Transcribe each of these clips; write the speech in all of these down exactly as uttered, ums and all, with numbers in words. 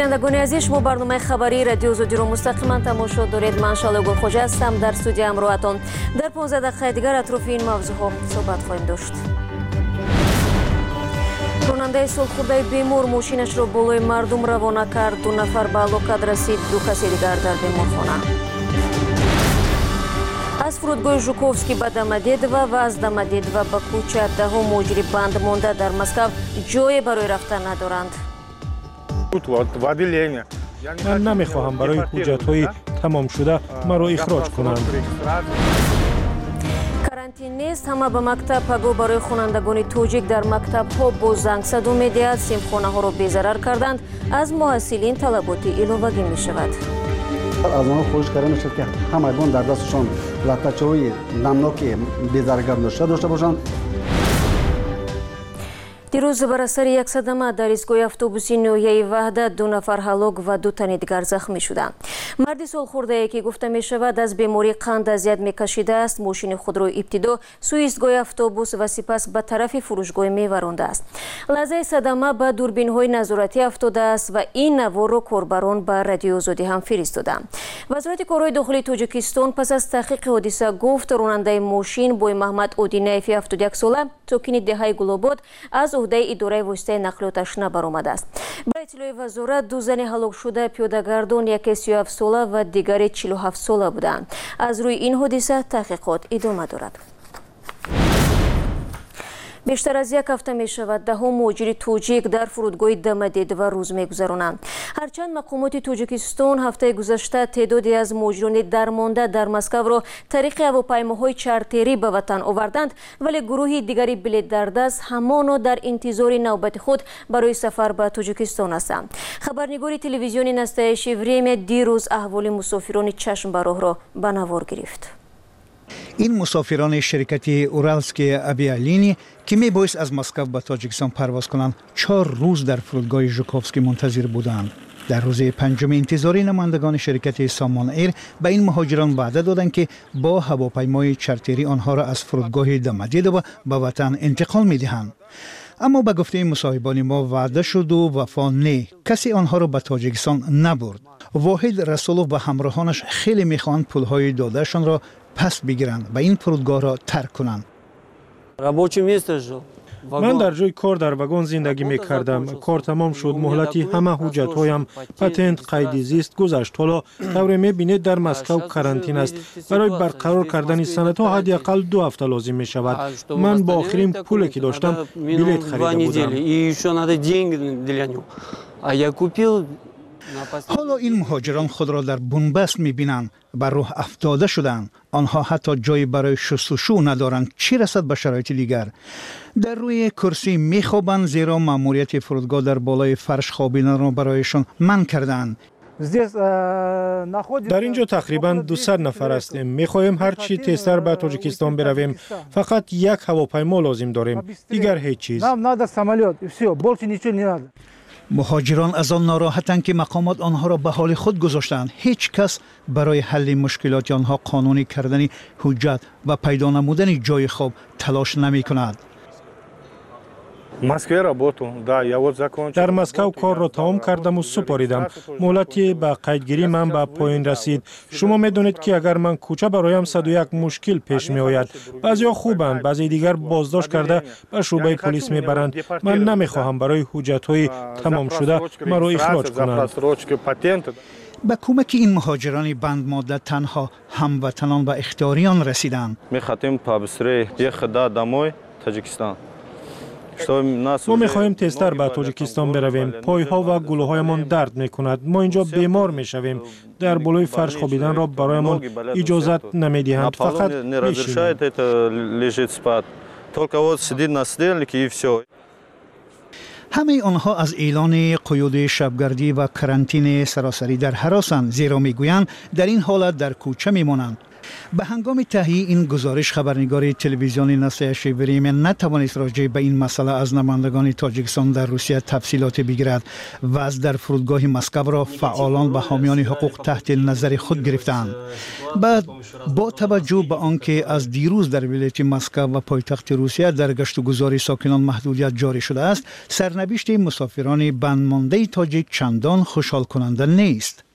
بینندگان عزیز، شما برنامه خبری رادیو آزادی رو مستقیما تماشا دارید. من شاله گلخوجه هستم در استودیو همراهتان. در پانزده دقیقه دیگر اطراف این موضوع ها صحبت خواهیم داشت. راننده سالخورده بیمار ماشینش را بالای مردم روانه کرد. دو نفر به هلاکت رسید، دو کسی دیگر در بیمارخانه. از فرودگاه ژوکوفسکی به دمدیدوه و از دمدیدوه به کوچه دهم مهاجری بند مانده در مسکو جای برای رفتن ندارند. من نمیخواهم برای حجت‌های تمام شده مرا اخراج کنند. карантин нест, ҳама ба мактаб паго барои хонандагони тоҷик дар мактабҳо бо занг садо медиҳад. симхонаҳоро безарар карданд. аз муҳассилин талаботи иловагӣ мешавад. از آنها خواهش کرده میشد که همگان در دستشان لطه‌چه‌های نمناک بیزارگر داشته باشند. дирӯз бар асари як садама дар истгоҳи автобуси ноҳияи ваҳда ду нафар ҳалок ва ду тани дигар захмӣ шуданд. марди солхӯрдае ки гуфта мешавад аз беморӣ қанд азият мекашидааст, мошини худро ибтидо сӯи истгоҳи автобус ва сипас ба тарафи фурӯшгоҳ меварондааст. лаҳзаи садама ба дурбинҳои назоратӣ афтодааст ва ин наворро корбарон ба радиои озодӣ ҳам фиристоданд. вазорати корҳои дохилии тоҷикистон пас аз таҳқиқи ҳодиса гуфт роҳнандаи мошин боймаҳмад одинаеви ҳафтоду як сола сокини деҳаи гулобод аз уҳдаи идораи воситаи нақлиёташ набаромадааст. ба иттилои вазорат ду зани ҳалок шуда пиёдагардон яке си ҳафт сола ва дигаре чилу ҳафт сола буданд. аз рӯи ин ҳодиса таҳқиқот идома дорад. бештар аз як ҳафта мешавад даҳо муҳоҷири тоҷик дар фурудгоҳи дамадедова рӯз мегузаронанд. ҳарчанд мақомоти тоҷикистон ҳафтаи гузашта теъдоде аз муҳоҷирони дармонда дар москавро тариқи ҳавопаймоҳои чартерӣ ба ватан оварданд, вале гурӯҳи дигари билетдардаст ҳамоно дар интизори навбати худ барои сафар ба тоҷикистон ҳастанд. хабарнигори телевизиони настоящее время дирӯз аҳволи мусофирони чашмбароҳро ба навор гирифт. این مسافران شرکت اورالسکی آویالینی که میبایست از مسکو به تاجیکستان پرواز کنند چهار روز در فرودگاه ژوکوفسکی منتظر بودند. در روز پنجم انتظاری نمایندگان شرکت سامان ایر به این مهاجران وعده دادند که با هواپیمای چارتری آنها را از فرودگاه دمدیدوه به وطن انتقال میدهند. اما به گفته مصاحبان ما وعده شد و وفا نه، کسی آنها را به تاجیکستان نبرد. واحد رسولوف و همراهانش خیلی میخواهند پولهای دادهشان را پس بگیرند و این فرودگاه را ترک کنند. من در جای کار در واگن زندگی می کردم. کار تمام شد. مهلتی همه حجت هایم، پتنت، قید زیست گذشت. حالا طور می بینید در مسکو کارانتین است. برای برقرار کردن سند ها حداقل دو هفته لازم می شود. من با آخرین پولی که داشتم بلیط خریده بودم. حالا این مهاجران خود را در بنبست می‌بینند، بر راه افتاده شدند. آنها حتی جایی برای شستشو ندارند، چی رسد به شرایط دیگر. در روی کرسی می‌خوابند زیرا مأموریت فرودگاه در بالای فرش خوابیدن را برایشان منع کردند. در اینجا تقریباً دویست نفر هستیم. می‌خواهیم هر چی تیزتر به تاجیکستان برویم. فقط یک هواپیما لازم داریم، دیگر هیچ چیز. مهاجران از آن ناراحتند که مقامات آنها را به حال خود گذاشتند. هیچ کس برای حل مشکلات آنها قانونی کردن حجت و پیدا نمودن جای خواب تلاش نمی کند. در مسکو کار را تمام کردم و سپاریدم. مهلتی به قیدگیری من به پایین رسید. شما میدونید که اگر من کوچه برایم صد و یک مشکل پیش می آید. بعضی خوبند، بعضی دیگر بازداشت کرده به شعبه پلیس میبرند. من نمیخواهم برای حجت های تمام شده مرا اخراج کنند. به کمک این مهاجران بند ماده تنها هموطنان و اختیاریان رسیدند. می‌خواهیم پابستری یک خدا دموی تاجیکستان. ما می‌خواهیم تیزتر به تاجیکستان برویم. پای‌ها و گلوهایمان درد می‌کند. ما اینجا بیمار می‌شویم. در بالای فرش خوابیدن را برایمان اجازت نمی‌دهند. فقط می‌شینیم. همه آنها از اعلان قیود شبگردی و کرانتین سراسری در هراسند، زیرا میگویند در این حالت در کوچه میمانند. به هنگام تهیه این گزارش خبرنگار تلویزیون ناسیا شیبریمن نتوانست راجع به این مسئله از نمایندگان تاجیکستان در روسیه تفصیلات بگیرد و از در فرودگاه مسکو را فعالان و حامیان حقوق تحت نظر خود گرفتند. بعد با توجه به آنکه از دیروز در ولایت مسکو و پایتخت روسیه در گشت و گذار ساکنان محدودیت جاری شده است، سرنوشت مسافران بندمانده تاجیک چندان خوشحال کننده نیست.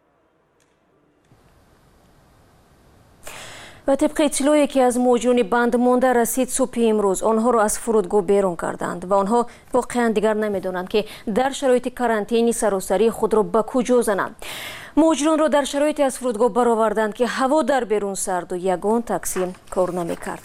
و طبق اطلاعی که از موجودان بند مانده رسید صبح امروز آنها را از فرودگاه بیرون کردند و آنها واقعا دیگر نمیدونند که در شرایط کارانتینی سراسری خود را به کجا زنند. موجودان را در شرایطی از فرودگاه برآوردند که هوا در بیرون سرد و یگان تاکسی کار نمی‌کرد.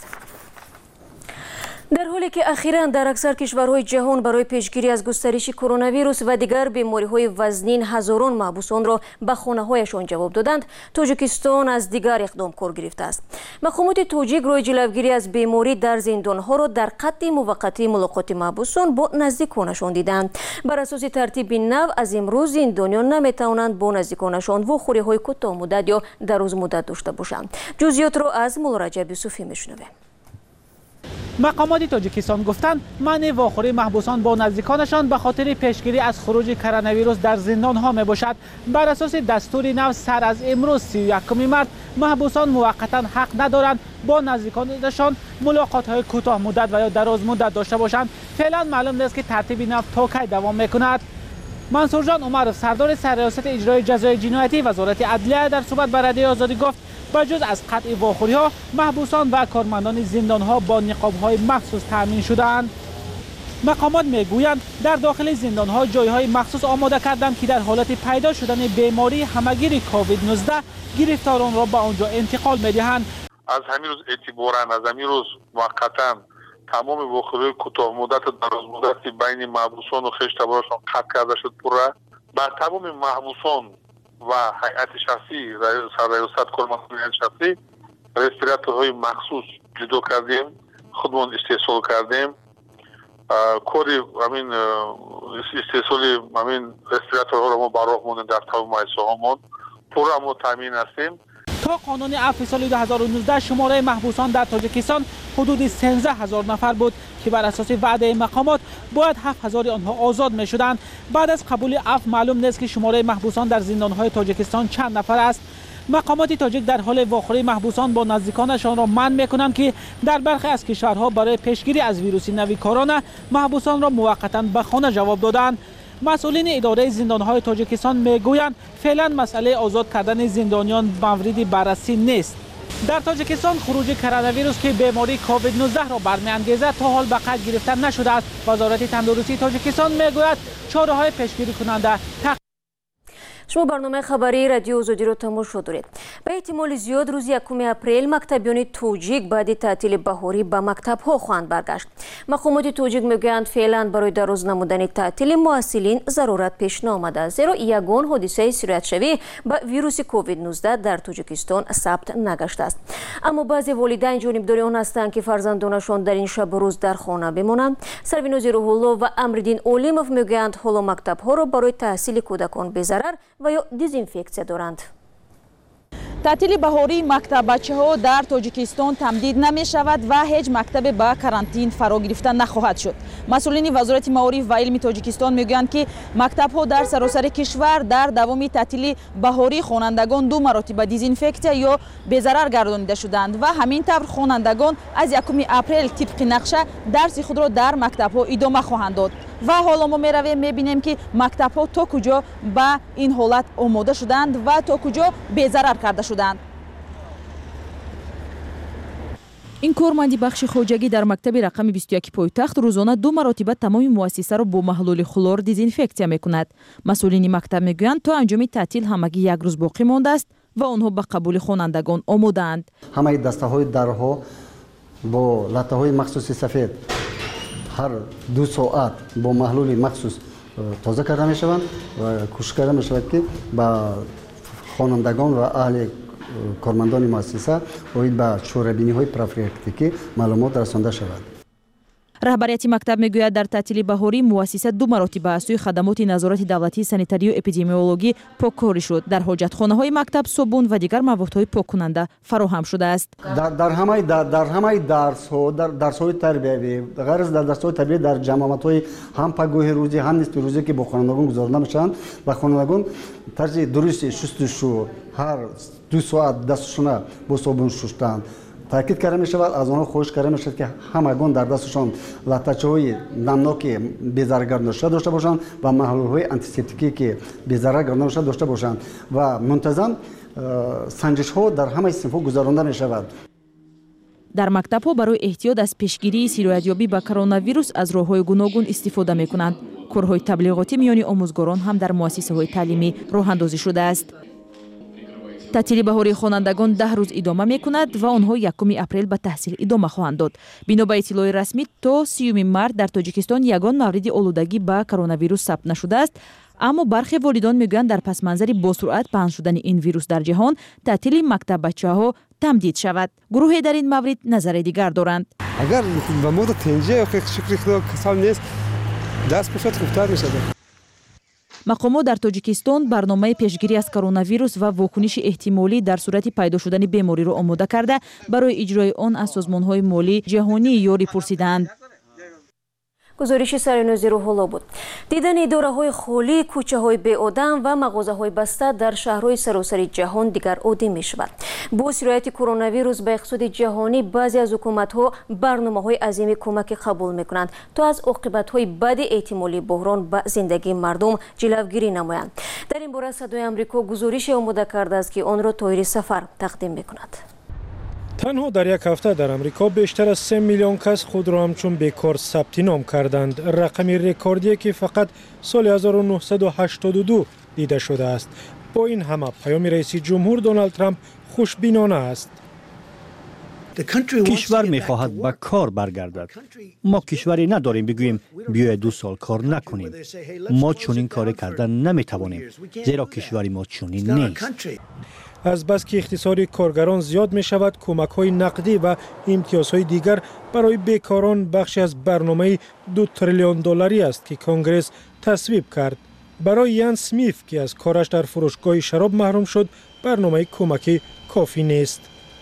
در حالی که اخیراً در اکثر کشورهای جهان برای پیشگیری از گسترش کرونا ویروس و دیگر بیماری‌های وزنین هزاران محبوسان را به خانه‌هایشان جواب دادند، تاجیکستان از دیگر اقدام کار گرفته است. مقامات تاجیک روی جلوگیری از بیماری در زندان‌ها را در قطع موقتی ملاقات محبوسان با نزدیکانشان دیدند. بر اساس ترتیب نو از امروز زندانیان نمی‌توانند با نزدیکانشان واخوری‌های کوتاه مدت یا دراز مدت داشته باشند. جزئیات را از مولا رجب یوسفی می‌شنویم. مقامات تاجیکستان گفتند منع واخوری محبوسان با نزدیکانشان به خاطر پیشگیری از خروج کرونا ویروس در زندان ها می باشد. بر اساس دستور نو سر از امروز سی و یکم مارس محبوسان موقتا حق ندارند با نزدیکانشان ملاقات های کوتاه مدت و یا دراز مدت داشته باشند. فعلا معلوم نیست که ترتیب نو تا کی دوام میکند. منصور جان عمرов سردار سرریاست اجرای جزای جنایتی وزارت عدلیه در صحبت با رادیو آزادی گفت بجز از قطع واخوری ها محبوسان و کارمندان زندان ها با نقاب های مخصوص تامین شدند. مقامات میگویند در داخل زندان ها جای های مخصوص آماده کردند که در حالت پیدا شدن بیماری همگیر کووید نوزده گرفتاران را به آنجا انتقال میدهند. از همین روز اعتباراً از همین روز موقتا تمام واخوری کوتاه مدت و دراز مدت بین محبوسان و خویشتبارشان قطع کرده شد. پورا بر تمام محبوسان و هیئت شخصی سرریاست کارمندان شخصی رستوراتورهای مخصوص جدا کردیم، خودمون استحصال کردیم. کاری همین استحصال همین رستوراتورها را ما بر راه موندیم در تمام مؤسسه‌هامون پورا ما تامین هستیم. تا قانون عفو سال دو هزار و نوزده شماره محبوسان در تاجیکستان حدود سیزده هزار نفر بود که بر اساس وعده مقامات باید هفت هزار آنها آزاد می شدند. بعد از قبول عفو معلوم نیست که شماره محبوسان در زندانهای تاجیکستان چند نفر است. مقامات تاجیک در حال واخوری محبوسان با نزدیکانشان را منع می کنند که در برخی از کشورها برای پیشگیری از ویروس نوی کرونا محبوسان را موقتا به خانه جواب دادند. مسئولین اداره زندانهای تاجیکستان میگویند فعلا مسئله آزاد کردن زندانیان موردی بررسی نیست. در تاجیکستان خروج کرونا ویروس که بیماری کووید نوزده را برمیانگیزد تا حال به قید گرفته نشده است. وزارت تندرستی تاجیکستان میگوید چاره‌های پیشگیری کننده شما برنامه خبری رادیو آزادی را تماشا دارید. به احتمال زیاد روز یکم اپریل مکتبیان تاجیک بعد تعطیل بهاری به مکتب ها خواهند برگشت. مقامات تاجیک میگویند فعلا برای دراز نمودن تعطیل محصلین ضرورت پیش نآمده، زیرا یگان حادثه سرایت شوی به ویروس کووید نوزده در تاجیکستان ثبت نگشته است. اما بعضی والدین جانبدار آن هستند که فرزندانشان در این شب و روز در خانه بمانند. سرویناز روح‌الله و امرالدین اولیموف میگویند حالا مکتب ها را برای تحصیل کودکان بی ضرر و یا دیزینفکسیا دارند. تعطیل بهاری مکتب بچه ها در تاجیکستان تمدید نمی شود و هیچ مکتب به کارانتین فرا گرفته نخواهد شد. مسئولین وزارت معارف و علم تاجیکستان میگویند که مکتب ها در سراسر کشور در دوام تعطیل بهاری خوانندگان دو مرتبه دیزینفکسیا یا بی‌ضرر گردانیده شدند و همین طور خوانندگان از یکم اپریل طبق نقشه درس خود را در مکتب ها ادامه خواهند داد. و حالا ما میرویم میبینیم که مکتب ها تا کجا به این حالت آماده شدند و تا کجا بی‌ضرر کرده شدند. این کارمندی بخش خوجگی در مکتب رقم بیست و یک پایتخت روزانه دو مرتبه تمام مؤسسه را با محلول خلور دیزینفکسیا میکند. مسئولین مکتب میگویند تا انجام تعطیل همگی یک روز باقی مانده است و آنها به قبول خوانندگان آماده‌اند. همه دسته های درها با لطه های مخصوص سفید هر دو ساعت با محلول مخصوص تازه کرده می شوند و کوشش کرده می شود که با خوانندگان و اهل کارمندان مؤسسه باید به شورابینی های پروفیلاکتیکی معلومات رسانده شود. раҳбарияти мактаб мегӯяд дар таътили баҳорӣ муассиса ду маротиба аз сӯи хадамоти назорати давлатии санитарию эпидемиологӣ поккорӣ шуд. дар ҳоҷатхонаҳои мактаб собун ва дигар маводҳои поккунанда фароҳам шудааст. дар ҳамаи дар ҳамаи дарсҳо дар дарсҳои тарбиявӣ ғайр аз дар дарсҳои тарбиявӣ дар ҷамъоматҳои ҳам пагоҳи рӯзӣ ҳам нисфи рӯзӣ ки бо хонандагон гузарода мешаванд ва хонандагон тарзи дурусти шустушӯ ҳар ду соат дасташона бо собун шустан таъкид карда мешавад. аз онҳо хоҳиш карда мешавад ки ҳамагон дар дасташон латачаҳои намноки безараргардонашуда дошта бошанд ва маҳлулҳои антисептикие ки безарар гардонашуда дошта бошанд ва мунтазам санҷишҳо дар ҳамаи синфҳо гузаронда мешавад. дар мактабҳо барои эҳтиёт аз пешгирии сироятёбӣ ба коронавирус аз роҳҳои гуногун истифода мекунанд. корҳои таблиғотӣ миёни омӯзгорон ҳам дар муассисаҳои таълимӣ роҳандозӣ шудааст. таътили баҳории хонандагон даҳ рӯз идома мекунад ва онҳо якуми апрел ба таҳсил идома хоҳанд дод. бино ба иттилои расмӣ то сиюми март дар тоҷикистон ягон мавриди олудагӣ ба коронавирус сабт нашудааст. аммо бархе волидон мегӯянд дар пасманзари босуръат паҳн шудани ин вирус дар ҷаҳон таътили мактаббачаҳо тамдид шавад. гурӯҳе дар ин маврид назари дигар доранд. агар ба мода тенҷа ё шукри худо касам нест даст бошад хубтар мешавад. мақомот дар тоҷикистон барномаи пешгирӣ аз коронавирус ва вокуниши эҳтимолӣ дар сурати пайдо шудани бемориро омода карда барои иҷрои он аз созмонҳои молии ҷаҳонӣ ёрӣ пурсидаанд. гузориши саринӯзи рӯҳулло буд. дидани идораҳои холӣ, кӯчаҳои беодам ва мағозаҳои баста дар шаҳрҳои саросари ҷаҳон дигар оддӣ мешавад. бо сирояти коронавирус ба иқтисоди ҷаҳонӣ баъзе аз ҳукуматҳо барномаҳои азими кӯмакӣ қабул мекунанд то аз оқибатҳои бади эҳтимолии буҳрон ба зиндагии мардум ҷилавгирӣ намоянд. дар ин бора садои амрико гузорише омода кардааст ки онро Тоҳири Сафар тақдим мекунад. танҳо дар як ҳафта дар амрико бештар аз се миллион кас худро ҳамчун бекор сабти ном карданд. рақами рекордие ки фақат соли ҳазору нуҳсаду ҳаштоду ду дида шудааст. бо ин ҳама паёми раиси ҷумҳур Доналд Трамп хушбинона аст. кишвар мехоҳад ба кор баргардад. мо кишваре надорем бигӯем биёед ду сол кор накунем. мо чунин коре карда наметавонем, зеро кишвари мо чунин нест. азбаски иқтисоди коргарон зиёд мешавад, кӯмакҳои нақдӣ ва имтиёзҳои дигар барои бекорон бахши аз барномаи ду триллион долларӣ аст ки конгресс тасвиб кард. барои Ян Смит ки аз кораш дар фурӯшгоҳи шароб маҳрум шуд, барномаи кӯмакӣ кофӣ нест.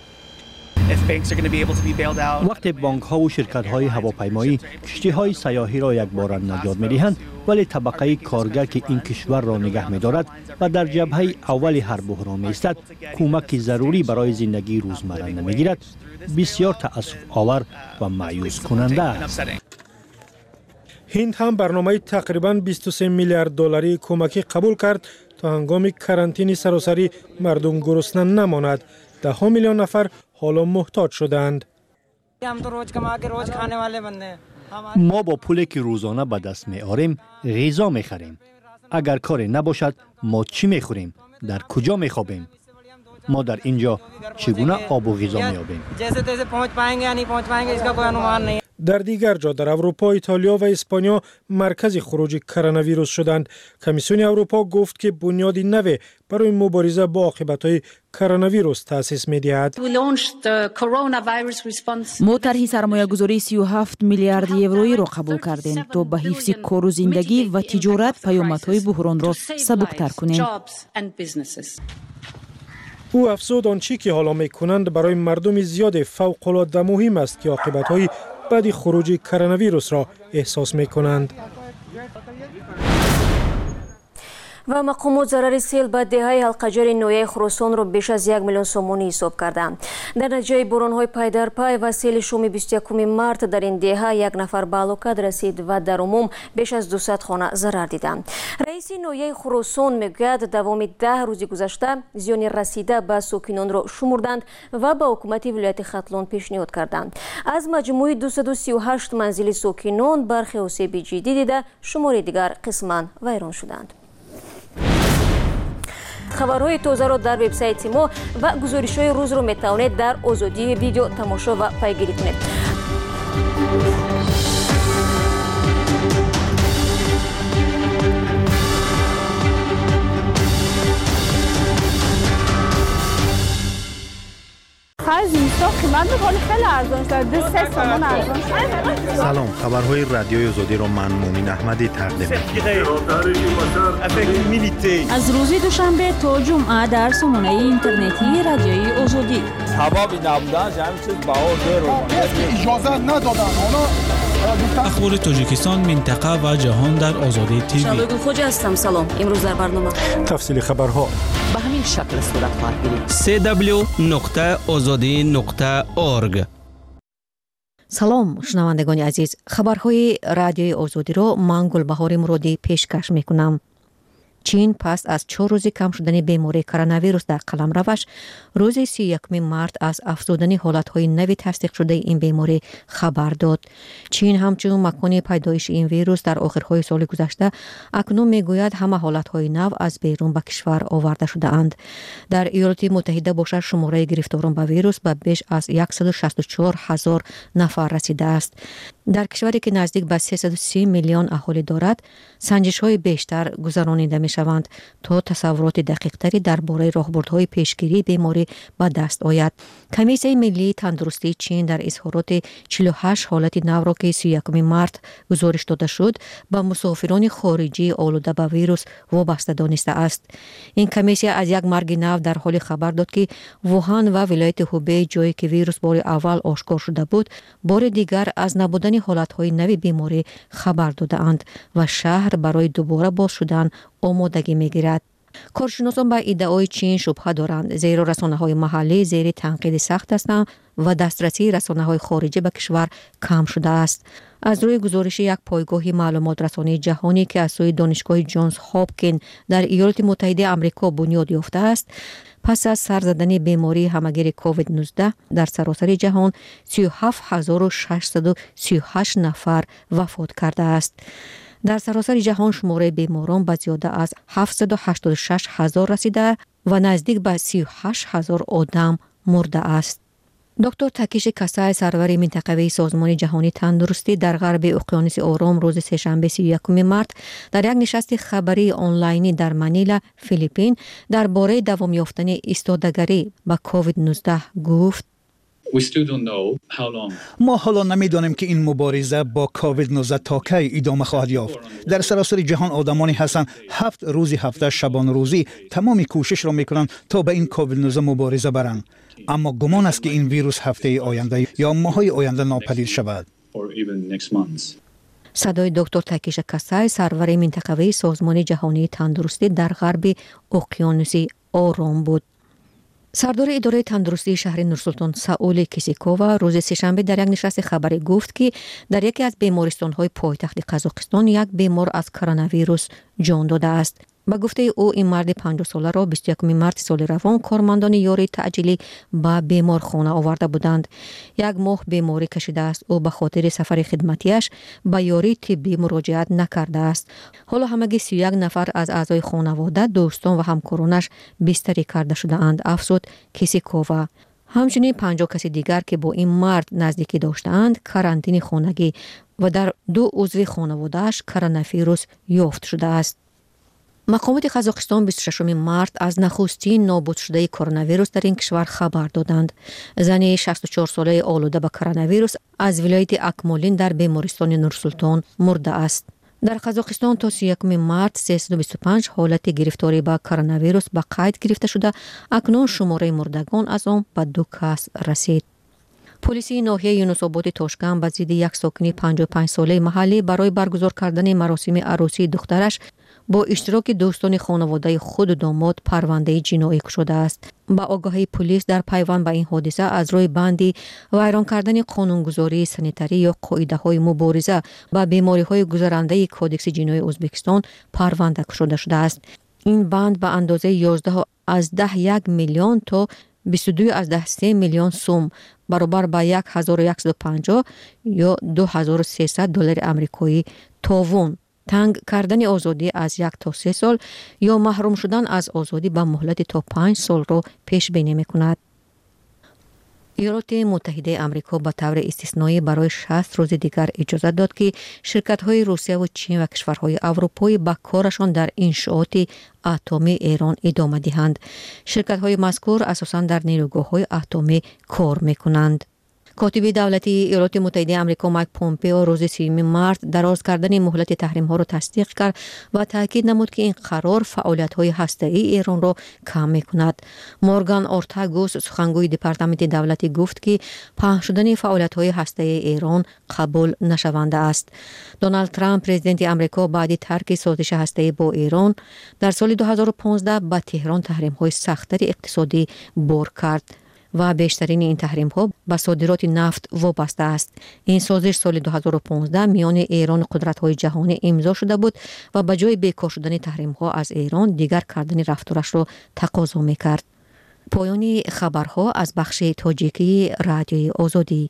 вақте бонкҳову ширкатҳои ҳавопаймоӣ киштиҳои сайёҳиро якбора наҷот медиҳанд, вале табақаи коргар ки ин кишварро нигаҳ медорад ва дар ҷабҳаи аввали ҳар буҳрон меистад, кӯмаки зарурӣ барои зиндагии рӯзмарра намегирад, бисьёр таассуфовар ва маъюскунанда аст. ҳинд ҳам барномаи тақрибан бисту се миллиард долларии кӯмакӣ қабул кард то ҳангоми карантини саросарӣ мардум гурусна намонад. даҳҳо миллион нафар ҳоло муҳтоҷ шудаанд. мо бо пуле ки рӯзона ба даст меорем ғизо мехарем. агар коре набошад мо чӣ мехӯрем, дар куҷо мехобем? мо дар ин ҷо чӣ гуна обу ғизо меёбем? дар дигар ҷо дар аврупо, итолиё ва испаниё маркази хуруҷи коронавирус шуданд. комиссиони аврупо гуфт ки бунёди наве барои мубориза бо оқибатҳои коронавирус таъсис медиҳад. мо тарҳи сармоягузории сию ҳафт миллиард евроиро қабул кардем то ба ҳифзи кору зиндагӣ ва тиҷорат паёмадҳои буҳронро сабуктар кунем. ӯ афзуд он чӣ ки ҳоло мекунанд барои мардуми зиёде фавқулодда муҳим аст ки оқибатҳои баъди хуруҷи коронавирусро эҳсос мекунанд. ва мақомот зарари сел ба деҳаи ҳалқаҷари ноҳияи Хуросонро беш аз як миллион сомонӣ ҳисоб карданд. дар натиҷаи боронҳои пайдарпай ва сели шоми бисту якуми март дар ин деҳа як нафар ба ҳалокат расид ва дар умум беш аз дусад хона зарар диданд. раиси ноҳияи Хуросон мегӯяд давоми даҳ рӯзи гузашта зиёни расида ба сокинонро шумурданд ва ба ҳукумати вилояти Хатлон пешниҳод карданд. аз маҷмӯи дусаду сию ҳашт манзили сокинон бархе осеби ҷиддӣ дида, шумори дигар қисман вайрон шуданд. хабарҳои тозаро дар вебсайти мо ва гузоришҳои рӯзро метавонед дар озодии видео тамошо ва пайгирӣ кунед. аз инсоф قیمت خیلی خیلی ارزان شده. سه تومان ارزان شده. سلام، خبرهای رادیوی آزادی را من مومین احمدی تقدیم می‌کنم. از روز دوشنبه تا جمعه در سامانه اینترنتی رادیوی آزادی. هوا نبودن همین چیز بهار داره. اجازه ندادن. اخبار تاجیکستان، منطقه و جهان در آزادی تیوی. شادو خوجا هستم. سلام. امروز در برنامه تفصیل خبرها به همین شکل صورت خواهد گرفت. سی دبلیو نقطه آزادی نقطه اورگ. سلام شنوندگان عزیز، خبرهای رادیوی آزادی را من گلبهار مرادی پیشکش میکنم. چین پس از چهار روزی کم شدن بیماری کرونا ویروس در قلمروش، روز سی و یکم مارس از افزودن حالتهای نوی تصدیق شده این بیماری خبر داد. چین همچون مکان پیدایش این ویروس در آخرهای سال گذشته، اکنون میگوید همه حالتهای نو از بیرون به کشور آورده شده اند. در ایالات متحده باشد شماره گرفتاران به ویروس به بیش از صد و شصت و چهار هزار نفر رسیده است. در کشوری که نزدیک به سیصد و سی میلیون اهالی دارد، سنجش‌های بیشتر گذرانیده می‌شوند تا تصورات دقیق‌تری درباره راهبردهای پیشگیری بیماری به دست آید. کمیسیون ملی تندرستی چین در اظهارات چهل و هشت حالت نو را که سی و یکم مارس گزارش داده شد، به مسافران خارجی آلوده به ویروس وابسته دانسته است. این کمیسیون از یک مرگ نو در حال خبر داد که ووهان و ولایت هوبی، جایی که ویروس بار اول آشکار شده بود، بار دیگر از نبودن حالتهای نوی بیماری خبر داده اند و شهر برای دوباره باز شدن آمادگی میگیرد. کارشناسان به ادعای چین شبهه دارند، زیرا رسانه‌های محلی زیر تنقید سخت هستند و دسترسی رسانه‌های خارجی به کشور کم شده است. از روی گزارش یک پایگاه معلومات رسانی جهانی که از سوی دانشگاه جانز هاپکین در ایالات متحده آمریکا بنیاد یافته است، پس از سر زدن بیماری همگیر کووید نوزده در سراسر جهان سی و هفت هزار و ششصد و سی و هشت نفر وفات کرده است. در سراسر جهان شماره بیماران به زیاده از هفتصد و هشتاد و شش هزار رسیده و نزدیک به سی و هشت هزار آدم مرده است. دکتر تاکیشی کاسای، سرور منطقوی سازمان جهانی تندرستی در غرب اقیانوس آرام، روز سه‌شنبه سی و یکم مارس در یک نشست خبری آنلاینی در منیلا، فیلیپین، درباره دوام یافتن ایستادگی با کووید نوزده گفت: ما حالا نمیدانیم که این مبارزه با کووید نوزده تا کی ادامه خواهد یافت. در سراسر جهان آدمانی هستند هفت روزی هفته شبانه روزی تمام کوشش را میکنند تا به این کووید نوزده مبارزه برند، اما گمان است که این ویروس هفته آینده یا ماهای آینده ناپدید شود. صدای دکتر تاکیشی کاسای، سرور منطقوی سازمان جهانی تندرستی در غرب اقیانوس آرام بود. سردار اداره تندرستی شهر نورسلطان ساول کیسیکووا روز سه‌شنبه در یک نشست خبری گفت که در یکی از بیمارستان‌های پایتخت قزاقستان یک بیمار از کرونا ویروس جان داده است. با گفته او این مرد پنجاه ساله را بیست و یکم مارس سال روان کارمندان یاری تعجیلی به بیمارخانه آورده بودند. یک ماه بیماری کشیده است. او به خاطر سفر خدمتیش به یاری طبی مراجعت نکرده است. حالا همگی سی و یک نفر از اعضای خانواده، دوستان و همکارانش بستری کرده شده اند، افزود کیسیکووا. همچنین پنجاه کسی دیگر که با این مرد نزدیکی داشتند کارانتین خانگی و در دو عضو خانواده‌اش کرونا ویروس یافت شده است. مقامات قزاقستان بیست و ششم مارس از نخستین نابود شده کرونا ویروس در این کشور خبر دادند. زن شصت و چهار ساله آلوده به کرونا ویروس از ولایت اکمولین در بیمارستان نورسلطان مرده است. در قزاقستان تا سی و یکم مارس سیصد و بیست و پنج حالت گرفتاری به کرونا ویروس به قید گرفته شده. اکنون شماره مردگان از آن به دو کس رسید. پلیس ناحیه یونس آباد تاشکند به ضد یک ساکن پنجاه و پنج ساله محلی برای برگزار کردن مراسم عروسی دخترش با اشتراک دوستان خانواده خود و داماد پرونده جنایی شده است. با آگاهی پلیس در پیوند به این حادثه از روی بندی ویران کردن قانونگذاری سانیتری یا قاعده های مبارزه با بیماری های گذرنده کودکس جنایی ازبکستان پرونده شده شده است. این بند به اندازه یازده از ده یک میلیون تا بیست و دو از ده سه میلیون سوم برابر با هزار و صد و پنجاه یا دو هزار و سیصد دلار آمریکایی تاوان، تنگ کردن آزادی از یک تا سه سال یا محروم شدن از آزادی به مهلت تا پنج سال را پیش بینی می کند. ایالات متحده آمریکا به طور استثنایی برای شصت روز دیگر اجازه داد که شرکت‌های روسیه و چین و کشورهای اروپایی به کارشان در انشآت اتمی ایران ادامه دهند. شرکت‌های مذکور اساساً در نیروگاه‌های اتمی کار می‌کنند. کاتب دولتی ایالات متحده آمریکا مایک پومپئو روز سوم مارس دراز کردن مهلت تحریم‌ها را تصدیق کرد و تاکید نمود که این قرار فعالیت‌های هسته‌ای ایران را کم می‌کند. مورگان اورتاگوس سخنگوی دپارتمنت دولتی گفت که پهن شدن فعالیت‌های هسته‌ای ایران قبول نشونده است. دونالد ترامپ پرزیدنت آمریکا بعد ترک سازش هسته‌ای با ایران در سال دو هزار و پانزده به تهران تحریم‌های سخت‌تر اقتصادی بار کرد و بیشترین این تحریم ها به صادرات نفت وابسته است. این سازش سال دو هزار و پانزده میان ایران و قدرت های جهانی امضا شده بود و به جای بیکار شدن تحریم ها از ایران دیگر کردن رفتارش را تقاضا میکرد. پایان خبرها از بخش تاجیکی رادیوی آزادی.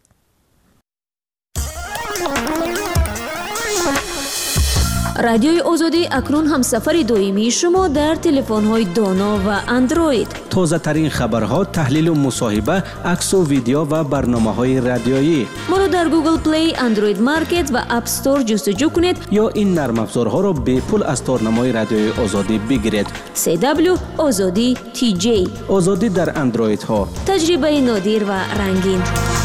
رادیوی آزادی اکنون هم سفر دائمی شما در تلفن‌های دانا و اندروید. تازه ترین خبرها، تحلیل و مصاحبه، عکس و ویدیو و برنامه‌های رادیویی. ما را در گوگل پلی، اندروید مارکت و اپ استور جستجو کنید یا این نرم افزارها را به پول از تارنمای رادیوی آزادی بگیرید. سی دبلیو آزادی تی جی. آزادی در اندروید ها. تجربه نادر و رنگین.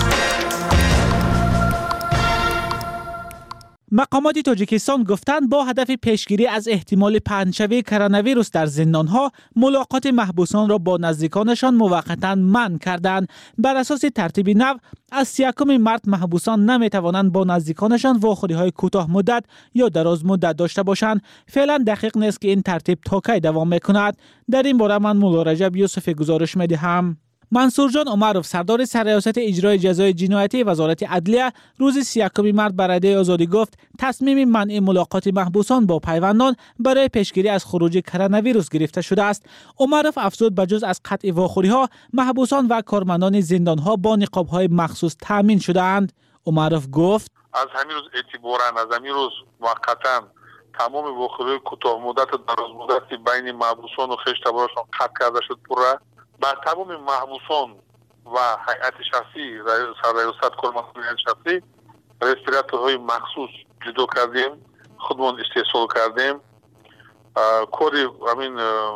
مقامات تاجیکستان گفتند با هدف پیشگیری از احتمال پهن‌شوی کرونا ویروس در زندان‌ها ملاقات محبوسان را با نزدیکانشان موقتاً منع کردند. بر اساس ترتیب نو از سی و یکم مارس محبوسان نمی‌توانند با نزدیکانشان واخوری‌های کوتاه مدت یا دراز مدت داشته باشند. فعلا دقیق نیست که این ترتیب تا کی دوام می‌کند. در این باره من مولا رجب یوسف گزارش می‌دهم. منصور جان عمرов سردار سرریاست اجرای جزای جنایتی وزارت عدلیه روز سی و یکم مارس به رادیوی آزادی گفت تصمیم منع ملاقات محبوسان با پیوندان برای پیشگیری از خروج کرونا ویروس گرفته شده است. عمرов افزود بجز از قطع واخوری‌ها محبوسان و کارمندان زندان‌ها با نقاب‌های مخصوص تامین شده‌اند. عمرов گفت از همین روز اعتباراً از همین روز موقتاً تمام واخوری کوتاه مدت و دراز مدتی بین محبوسان و خویشتبارشان قطع کرده شد. پورا با تمام محبوسان و هیئت شخصی سرریاست کارمندان هیئت شخصی رستوراتورهای مخصوص جدا کردیم، خودمان استحصال کردیم. کاری همین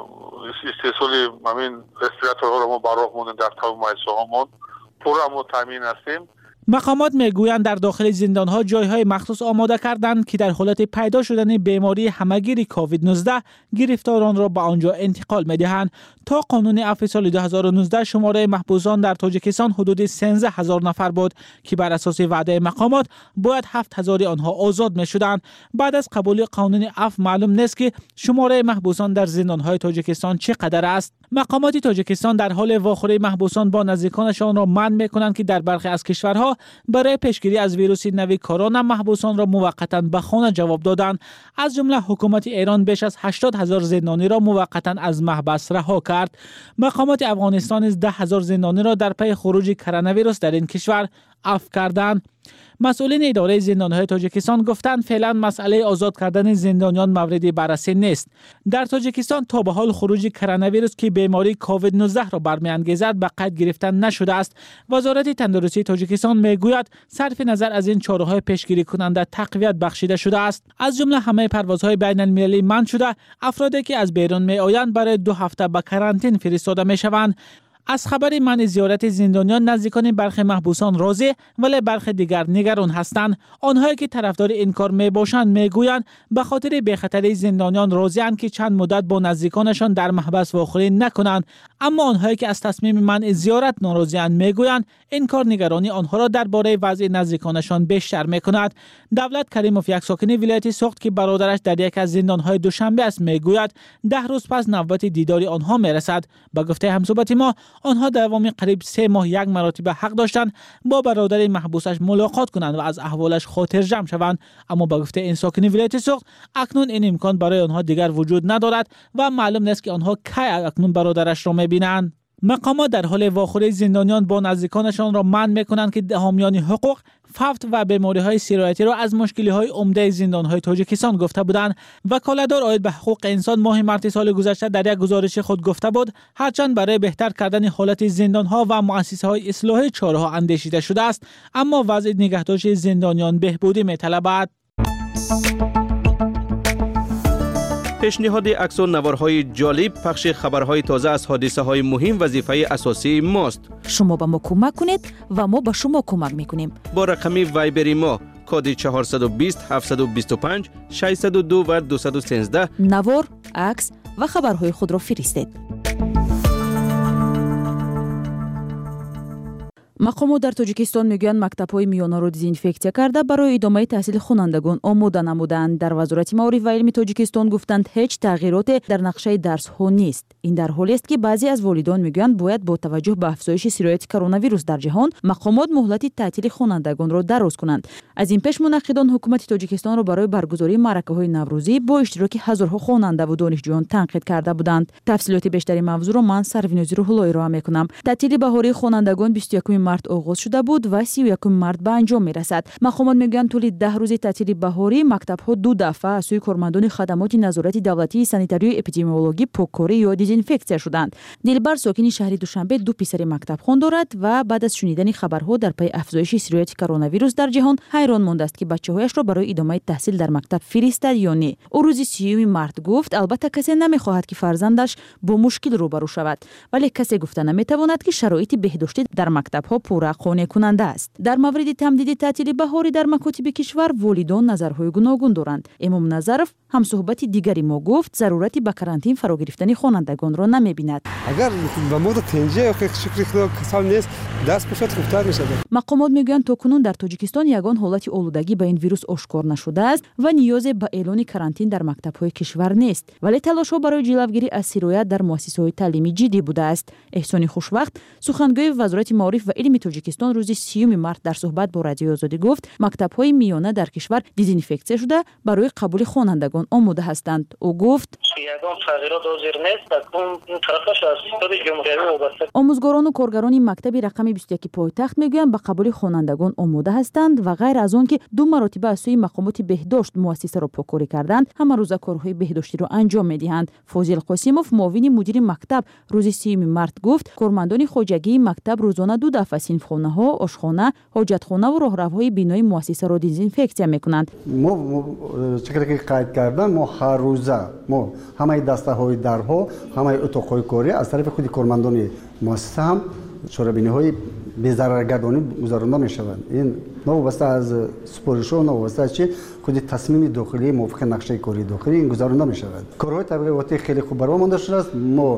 استحصال همین رستوراتورها را ما براه ماندیم در تمام مؤسسه‌هامون. پورا ما تامین هستیم. مقامات میگویند در داخل زندان‌ها جای‌های مخصوص آماده کردند که در حالت پیدا شدن بیماری همه‌گیر کووید نوزده گرفتاران را به آنجا انتقال می‌دهند. تا قانون عفو سال دو هزار و نوزده شماره محبوسان در تاجیکستان حدود سیزده هزار نفر بود که بر اساس وعده مقامات باید هفت هزار آنها آزاد می‌شدند. بعد از قبول قانون عفو معلوم نیست که شماره محبوسان در زندان‌های تاجیکستان چقدر است. مقامات تاجیکستان در حال واخوری محبوسان با نزدیکانشان را منع می‌کنند که در برخی از کشورها برای پیشگیری از ویروس نوی کرونا محبوسان را موقتاً به خانه جواب دادند. از جمله حکومت ایران بیش از هشتاد هزار زندانی را موقتاً از محبس رها کرد. مقامات افغانستان نیز ده هزار زندانی را در پی خروج کرونا ویروس در این کشور عفو کردند. مسئولین اداره زندان‌های تاجیکستان گفتند فعلا مسئله آزاد کردن زندانیان مورد بررسی نیست. در تاجیکستان تا به حال خروج کرونا ویروس که بیماری کووید نوزده را برمی‌انگیزد به قید گرفتن نشده است. وزارت تندرستی تاجیکستان میگوید صرف نظر از این چاره‌های پیشگیری کننده تقویت بخشیده شده است. از جمله همه پروازهای بین المللی منع شده، افرادی که از بیرون میآیند برای دو هفته به کرانتین فرستاده میشوند. از خبر منع زیارت زندانیان نزدیکان برخی محبوسان راضی ولی برخی دیگر نگران هستند. آنهایی که طرفدار این کار می باشند میگویند به خاطر بی‌خطری زندانیان راضی اند که چند مدت با نزدیکانشان در محبس واخوری نکنند، اما آنهایی که از تصمیم منع زیارت ناراضی اند میگویند این کار نگرانی آنها را درباره وضع نزدیکانشان بیشتر میکند. دولت کریموف یک ساکن ولایت سوخت که برادرش در یک از زندانهای دوشنبه است میگوید ده روز پس نوبت دیداری آنها میرسد. به گفته همصحبت ما آنها دوام قریب سه ماه یک مرتبه حق داشتند با برادر محبوسش ملاقات کنند و از احوالش خاطر جمع شوند، اما با گفته این ساکن ولایت سوخت اکنون این امکان برای آنها دیگر وجود ندارد و معلوم نیست که آنها کی اکنون برادرش را میبینند. مقامات در حال واخوری زندانیان با نزدیکانشان را منع می‌کنند که حامیان حقوق فوت و بیماری‌های سرایتی را از مشکل‌های عمده زندان‌های تاجیکستان گفته بودند. وکالتدار عاید به حقوق انسان ماه مارس سال گذشته در یک گزارش خود گفته بود هرچند برای بهتر کردن حالت زندان‌ها و مؤسسه‌های اصلاحی چاره‌ها اندیشیده شده است، اما وضع نگهداشت زندانیان بهبودی می‌طلبد. پیشنهاد عکس و نوارهای جالب، پخش خبرهای تازه از حادثه‌های مهم وظیفه اساسی ماست. شما به ما کمک کنید و ما به شما کمک میکنیم. با رقم وایبری ما کد چهارصد و بیست هفتصد و بیست و پنج ششصد و دو و دویست و سیزده نوار، عکس و خبرهای خود را فرستید. مقامات در تاجیکستان میگویند مکتب‌های میانه را دزینفکسیا کرده برای ادامه تحصیل خوانندگان آماده نمودند. در وزارت معارف و علم تاجیکستان گفتند هیچ تغییراتی در نقشه درس‌ها نیست. این در حالی است که بعضی از والدان میگویند باید با توجه به افزایش سرایت کرونا ویروس در جهان مقامات مهلت تعطیل خوانندگان را دراز کنند. از این پیش منعقدان حکومت تاجیکستان را برای برگزاری معرکه‌های نوروزی با اشتراک هزارها خواننده و دانشجویان تنقید کرده بودند. تفصیلات بیشتری موضوع را من سروینوزی روح‌الله ارائه می‌کنم. تعطیل بهاری خوانندگان بیست و یکم مارس آغاز شده بود و سی و یکم مارس به انجام می‌رسد. مقامات میگویند طول ده روز تعطیل بهاری مکتب‌ها دو دفعه از سوی کارمندان خدمات نظارت دولتی سانیتاری و اپیدمیولوژی پاککاری یا دزینفکسیا شدند. دلبر ساکن شهر دوشنبه دو پسر مکتب خوان دارد و بعد از شنیدن خبرها در پی افزایش سرایت کرونا ویروس در جهان حیران مانده است که بچه‌هایش را برای ادامه تحصیل در مکتب فرستد یا نه. او روز سیوم مارس گفت البته کسی نمی‌خواهد که فرزندش با مشکل روبرو شود، ولی کسی گفته نمی‌تواند که شرایط بهداشتی در مکتب‌ها پورا قانع کننده است. در مورد تمدید تعطیل بهاری در مکاتب کشور والدان نظرهای گوناگون دارند. امام نظرف هم صحبت دیگری ما گفت ضرورتی به کرانتین فرا گرفتن خوانندگان را نمی‌بیند. اگر به مود تنجه شکر خدا کسان نیست دست بشد خوبتر می‌شود. مقامات میگویند تاکنون در تاجیکستان یگان حالت آلودگی به این ویروس آشکار نشده است و نیاز به اعلان کرانتین در مکتب‌های کشور نیست، ولی تلاش‌ها برای جلوگیری از سرایت در مؤسسه‌های تعلیمی جدی بوده است. احسان خوشوقت سخنگوی وزارت معارف و علم تاجیکستان روز سیوم مارس در صحبت با رادیو آزادی گفت مکتب‌های میانه در کشور دزینفکسیا شده برای قبول خوانندگان آماده هستند. او گفت یگان تغییرات حاضر نیست، اون طرفش از استاد جمهوری وابسته. آموزگاران و کارگران مکتب رقم بیست و یک پایتخت میگویند به قبول خوانندگان آماده هستند و غیر از آن که دو مرتبه از سوی مقامات بهداشت مؤسسه را پاککاری کردند، همه روزه کارهای بهداشتی را انجام میدهند. فاضل قاسموف معاون مدیر مکتب روز سیوم مارس گفت کارمندان خواجگی مکتب روزانه دو دفعه صنفخانه‌ها، آشخانه، حاجتخانه و راهروهای بینای مؤسسه را دزینفکسیا میکنند. ما چقدر که قید کردن ما هر روزه ما همه دسته‌های درها، همه اتاق‌های کاری از طرف خود کارمندان مؤسسه هم چاره‌بینی‌های بی‌ضررگردانی گذرانده می‌شوند. این نوابسته از سپارش و نوابسته از چی خود تصمیم داخلی موافق نقشه کاری داخلی این گذرانده می‌شود. کارهای تبلیغاتی خیلی خوب برام مانده شده است. ما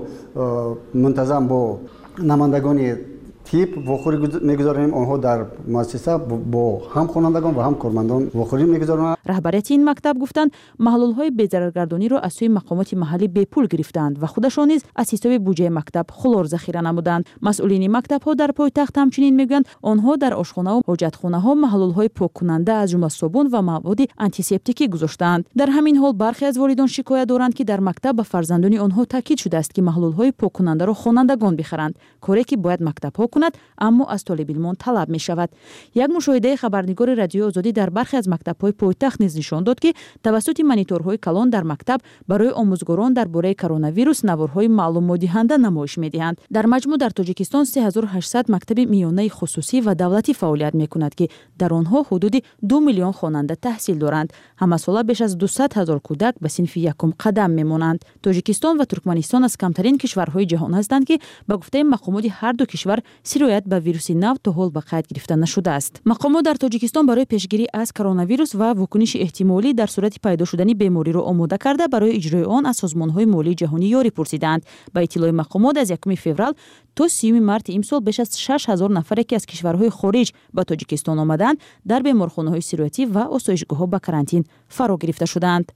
منتظم با نمایندگان تیپ واخوری میگذاریم، آنها در مؤسسه با هم خوانندگان و هم کارمندان واخوری میگذارند. رهبریت این مکتب گفتند محلول‌های بی‌ضررگردانی را از سوی مقامات محلی به پول گرفتند و خودشان نیز از حساب بودجه مکتب خلور ذخیره نمودند. مسئولین مکتب‌ها در پایتخت همچنین میگویند آنها در آشخانه و حاجتخانه‌ها محلول‌های پاک کننده از جمله صابون و مواد آنتیسپتیکی گذاشتند. در همین حال برخی از والدان شکایت دارند که در مکتب به فرزندان آنها تاکید شده است که محلول‌های پاک کننده را خوانندگان بخرند، کاری که باید مکتب‌ها کند اما از طالب علمان طلب می شود. یک مشاهده خبرنگار رادیو آزادی در برخی از مکتب‌های پایتخت نیز نشان داد که توسط مانیتورهای کلان در مکتب برای آموزگاران درباره کرونا ویروس نوارهای معلومات دهنده نمایش می‌دهند. در مجموع در تاجیکستان سه هزار و هشتصد مکتب میانه خصوصی و دولتی فعالیت می‌کند که در آنها حدود دو میلیون خواننده تحصیل دارند. همه ساله بیش از دویست هزار کودک به صنف یکم قدم می‌مانند. تاجیکستان و ترکمنستان از کمترین کشورهای جهان هستند که به گفته مقامات هر دو کشور سرایت به ویروس نو تا حال به قید گرفته نشده است. مقامات در تاجیکستان برای پیشگیری از کرونا ویروس و واکنش احتمالی در صورت پیدا شدن بیماری را آماده کرده برای اجرای آن از سازمان‌های مالی جهانی یاری پرسیدند. با اطلاع مقامات از یکم فوریه تا سیوم مارس امسال بیش از شش هزار نفر که از کشورهای خارج به تاجیکستان آمدند در بیمارخانه‌های سرایتی و آسایشگاه‌ها به کرانتین فرا گرفته شدند.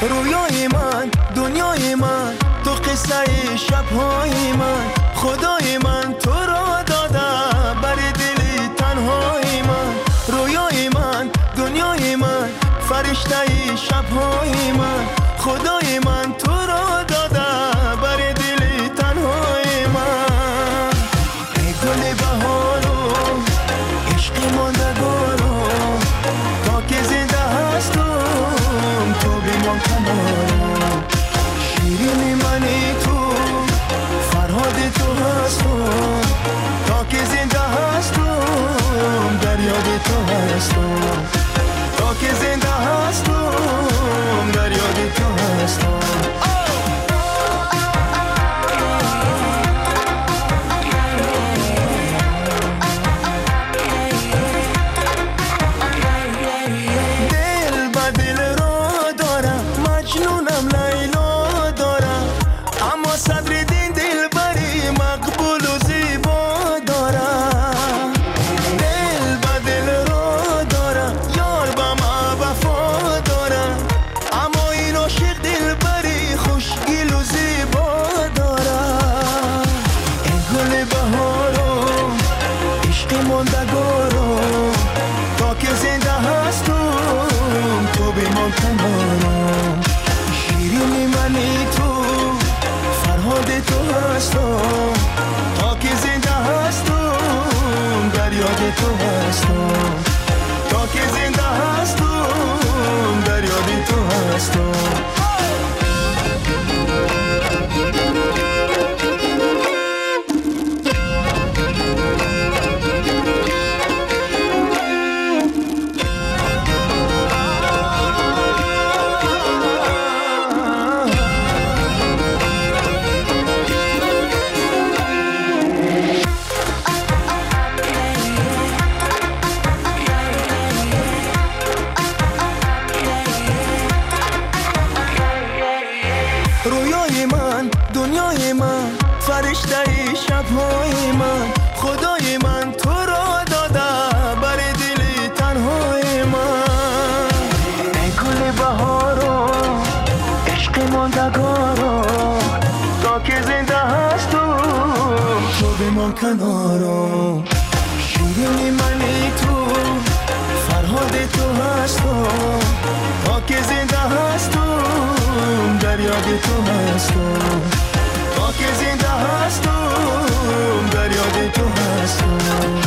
رویای من دنیای من تو قصه شبهای من خدای من تو را داده بر دل تنهای من رویای من دنیای من فرشته شبهای من خدای من تو را داده بر دل تنهای من ای گل بهارو عشق ماندگارو تا که زنده هستم تو بمان کنارم شیرین منی تو فرهاد تو هستم تا که زنده هستم در یاد تو هستم تا که زنده هستم در یاد تو هستم دل با دل را دارم مجنونم لیلا دارم اما صدر دین دل بری مقبول و زیبا دارم دل با دل را دارم یار با ما وفا دارم اما این عاشق دل بری خوشگل و زیبا دارم ای گل بهارو عشق ماندگارو تا که زنده هستم تو بمان کنارم شیرین منی تو فرهاد تو هستم تا که زنده هستم در یاد تو هستم تا که زنده هستم در یاد تو هستم رویای من دنیای من فرشته شبهای من خدای من تو را داده بر دل تنهای من ای گل بهارو عشق ماندگارو تا که زنده هستم تو بمان کنارم شیرین منی تو فرهاد تو هستم تا که زنده هستم در یاد تو هستم تا که زنده هستم در یاد تو هستم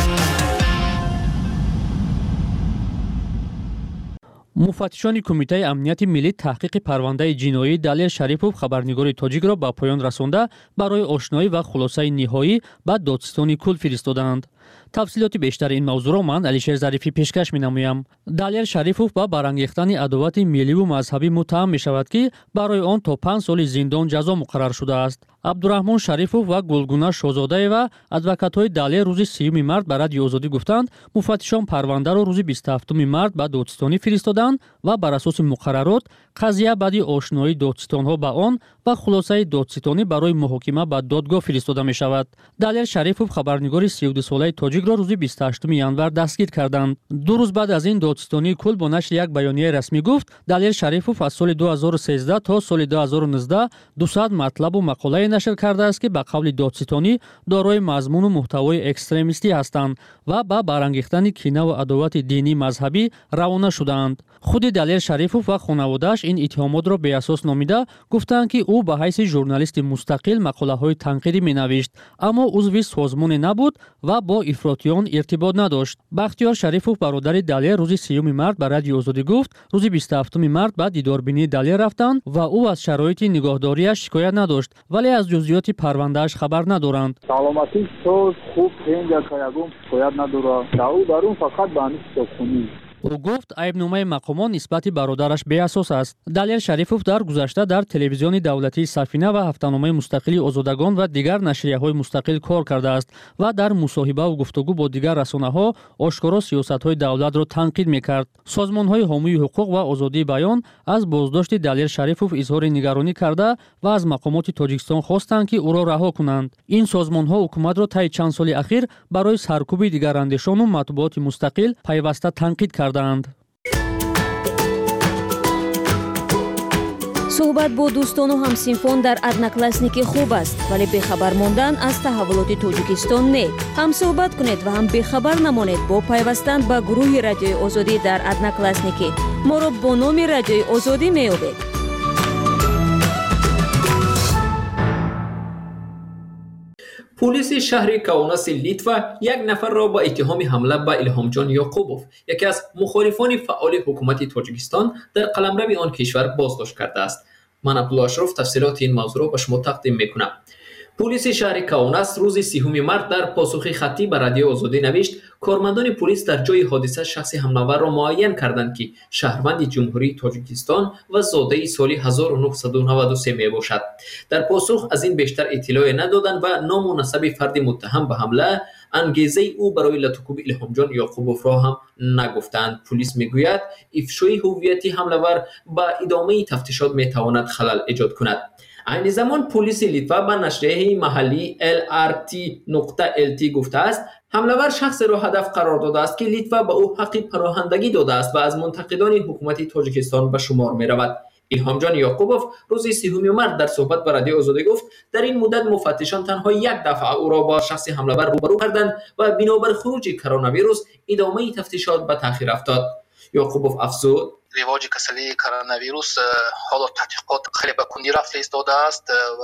مفتشان کمیته امنیت ملی تحقیق پرونده جنایی دالیر شریفوف خبرنگار تاجیک را به پایان رسانده برای آشنایی و خلاصه نهایی به دادستان کل فرستادند. تفصیلات بیشتر این موضوع را من علیشیر ظریفی پیشکش می‌نمایم. دالیر شریفوف با برانگیختن عداوت ملی و مذهبی متهم می‌شود که برای آن تا پنج سال زندان جزا مقرر شده است. عبدالرحمن شریفوف و گلگونه شاهزاده و ادوکات‌های دالیر روز سیوم مارس به رادیو آزادی گفتند مفتشان پرونده را روز بیست و هفتم مارس به دادستانی فرستادند و بر اساس مقررات قضیه بعد آشنایی دادستان‌ها با آن و خلاصه دادستانی برای محاکمه به دادگاه فرستاده می‌شود. دالیر شریفوف خبرنگار سی و دو ساله تاجیک را روز بیست و هشتم январ دستگیر کردند. دو روز بعد از این دادستانی کل با نشر یک بیانیه رسمی گفت دالیر شریفوف از سال دو هزار و سیزده تا سال دو هزار و نوزده دویست مطلب و مقاله نشر کرده است که به قول دادستانی دارای مضمون و محتوای اکستریمیستی هستند و با برانگیختن کینه و عداوت دینی مذهبی روانه شدند. خود دالیر شریفوف و خانواده‌اش این اتهامات را به اساس نامیده گفتند که او به حیث ژورنالیست مستقل مقاله‌های تنقیدی می‌نوشت اما عضو سازمان نبود و با افراطیان ارتباط نداشت. بختیار شریفوف برادر دالیر روز سیوم مارس به رادیو آزادی گفت روز بیست و هفتم مارس به دیداربینی دالیر رفتند و او از شرایط نگهداریش شکایت نداشت ولی از جزئیات پرونده‌اش خبر ندارند. سلامتی تو خوب اینجا کایگم شکایت نداره. داو دارون فقط بانی سکونی. او گفت عیبنامه مقامان نسبت برادرش بی اساس است. دالیر شریفوف در گذشته در تلویزیون دولتی سفینه و هفته‌نامه مستقلی آزادگان و دیگر نشریه‌های مستقل کار کرده است و در مصاحبه و گفتگو با دیگر رسانه‌ها آشکارا سیاست‌های دولت را تنقید می‌کرد. سازمان‌های حامی حقوق و آزادی بیان از بازداشت دالیر شریفوف اظهار نگرانی کرده و از مقامات تاجیکستان خواستند که او را رها کنند. این سازمان‌ها حکومت را طی چند سال اخیر برای سرکوب دیگر اندیشان و مطبوعات مستقل پیوسته تنقید کردند. суҳбат бо дӯстону ҳамсинфон дар одноклассники хуб аст, вале бехабар мондан аз таҳаввулоти тоҷикистон не. ҳам суҳбат кунед ва ҳам бехабар намонед бо пайвастан ба гурӯҳи Радиои Озодӣ дар одноклассники. моро бо номи Радиои Озодӣ меёбед. پلیس شهر کاوناس لیتوا یک نفر را با اتهام حمله به الهامجان یعقوبوف، یکی از مخالفان فعال حکومت تاجیکستان، در قلمرو آن کشور بازداشت کرده است. من عبدالله اشرف تفصیلات این موضوع را به شما تقدیم میکنم. پلیس شهر کاوناس روز سیوم مارس در پاسخ خطی به رادیو آزادی نوشت کارمندان پلیس در جای حادثه شخص حمله‌آور را معین کردند که شهروند جمهوری تاجیکستان و زاده سال هزار و نهصد و نود و سه می باشد. در پاسخ از این بیشتر اطلاع ندادند و نام و نسب فرد متهم به حمله، انگیزه او برای لطوکوب الهامجان یعقوبوف را هم نگفتند. پلیس میگوید افشای هویت حمله‌آور با ادامه تفتیشات میتواند خلل ایجاد کند. این زمان پلیس لیتوا به نشریه محلی ال آر تی نقطه ال تی گفته است حمله‌آور شخص را هدف قرار داده است که لیتوا به او حق پناهندگی داده است و از منتقدان حکومت تاجیکستان به شمار می رود. الهامجان یعقوبوف روز سیوم مارس در صحبت با رادیو آزادی گفت در این مدت مفتشان تنها یک دفعه او را با شخص حمله‌آور روبرو کردند و بنابر خروج کرونا ویروس ادامه تفتیشات به تأخیر افتاد. یعقوبوف افزود رواج کسری کرونا ویروس حالا تحقیقات خیلی به کندی رفت ایستاده است و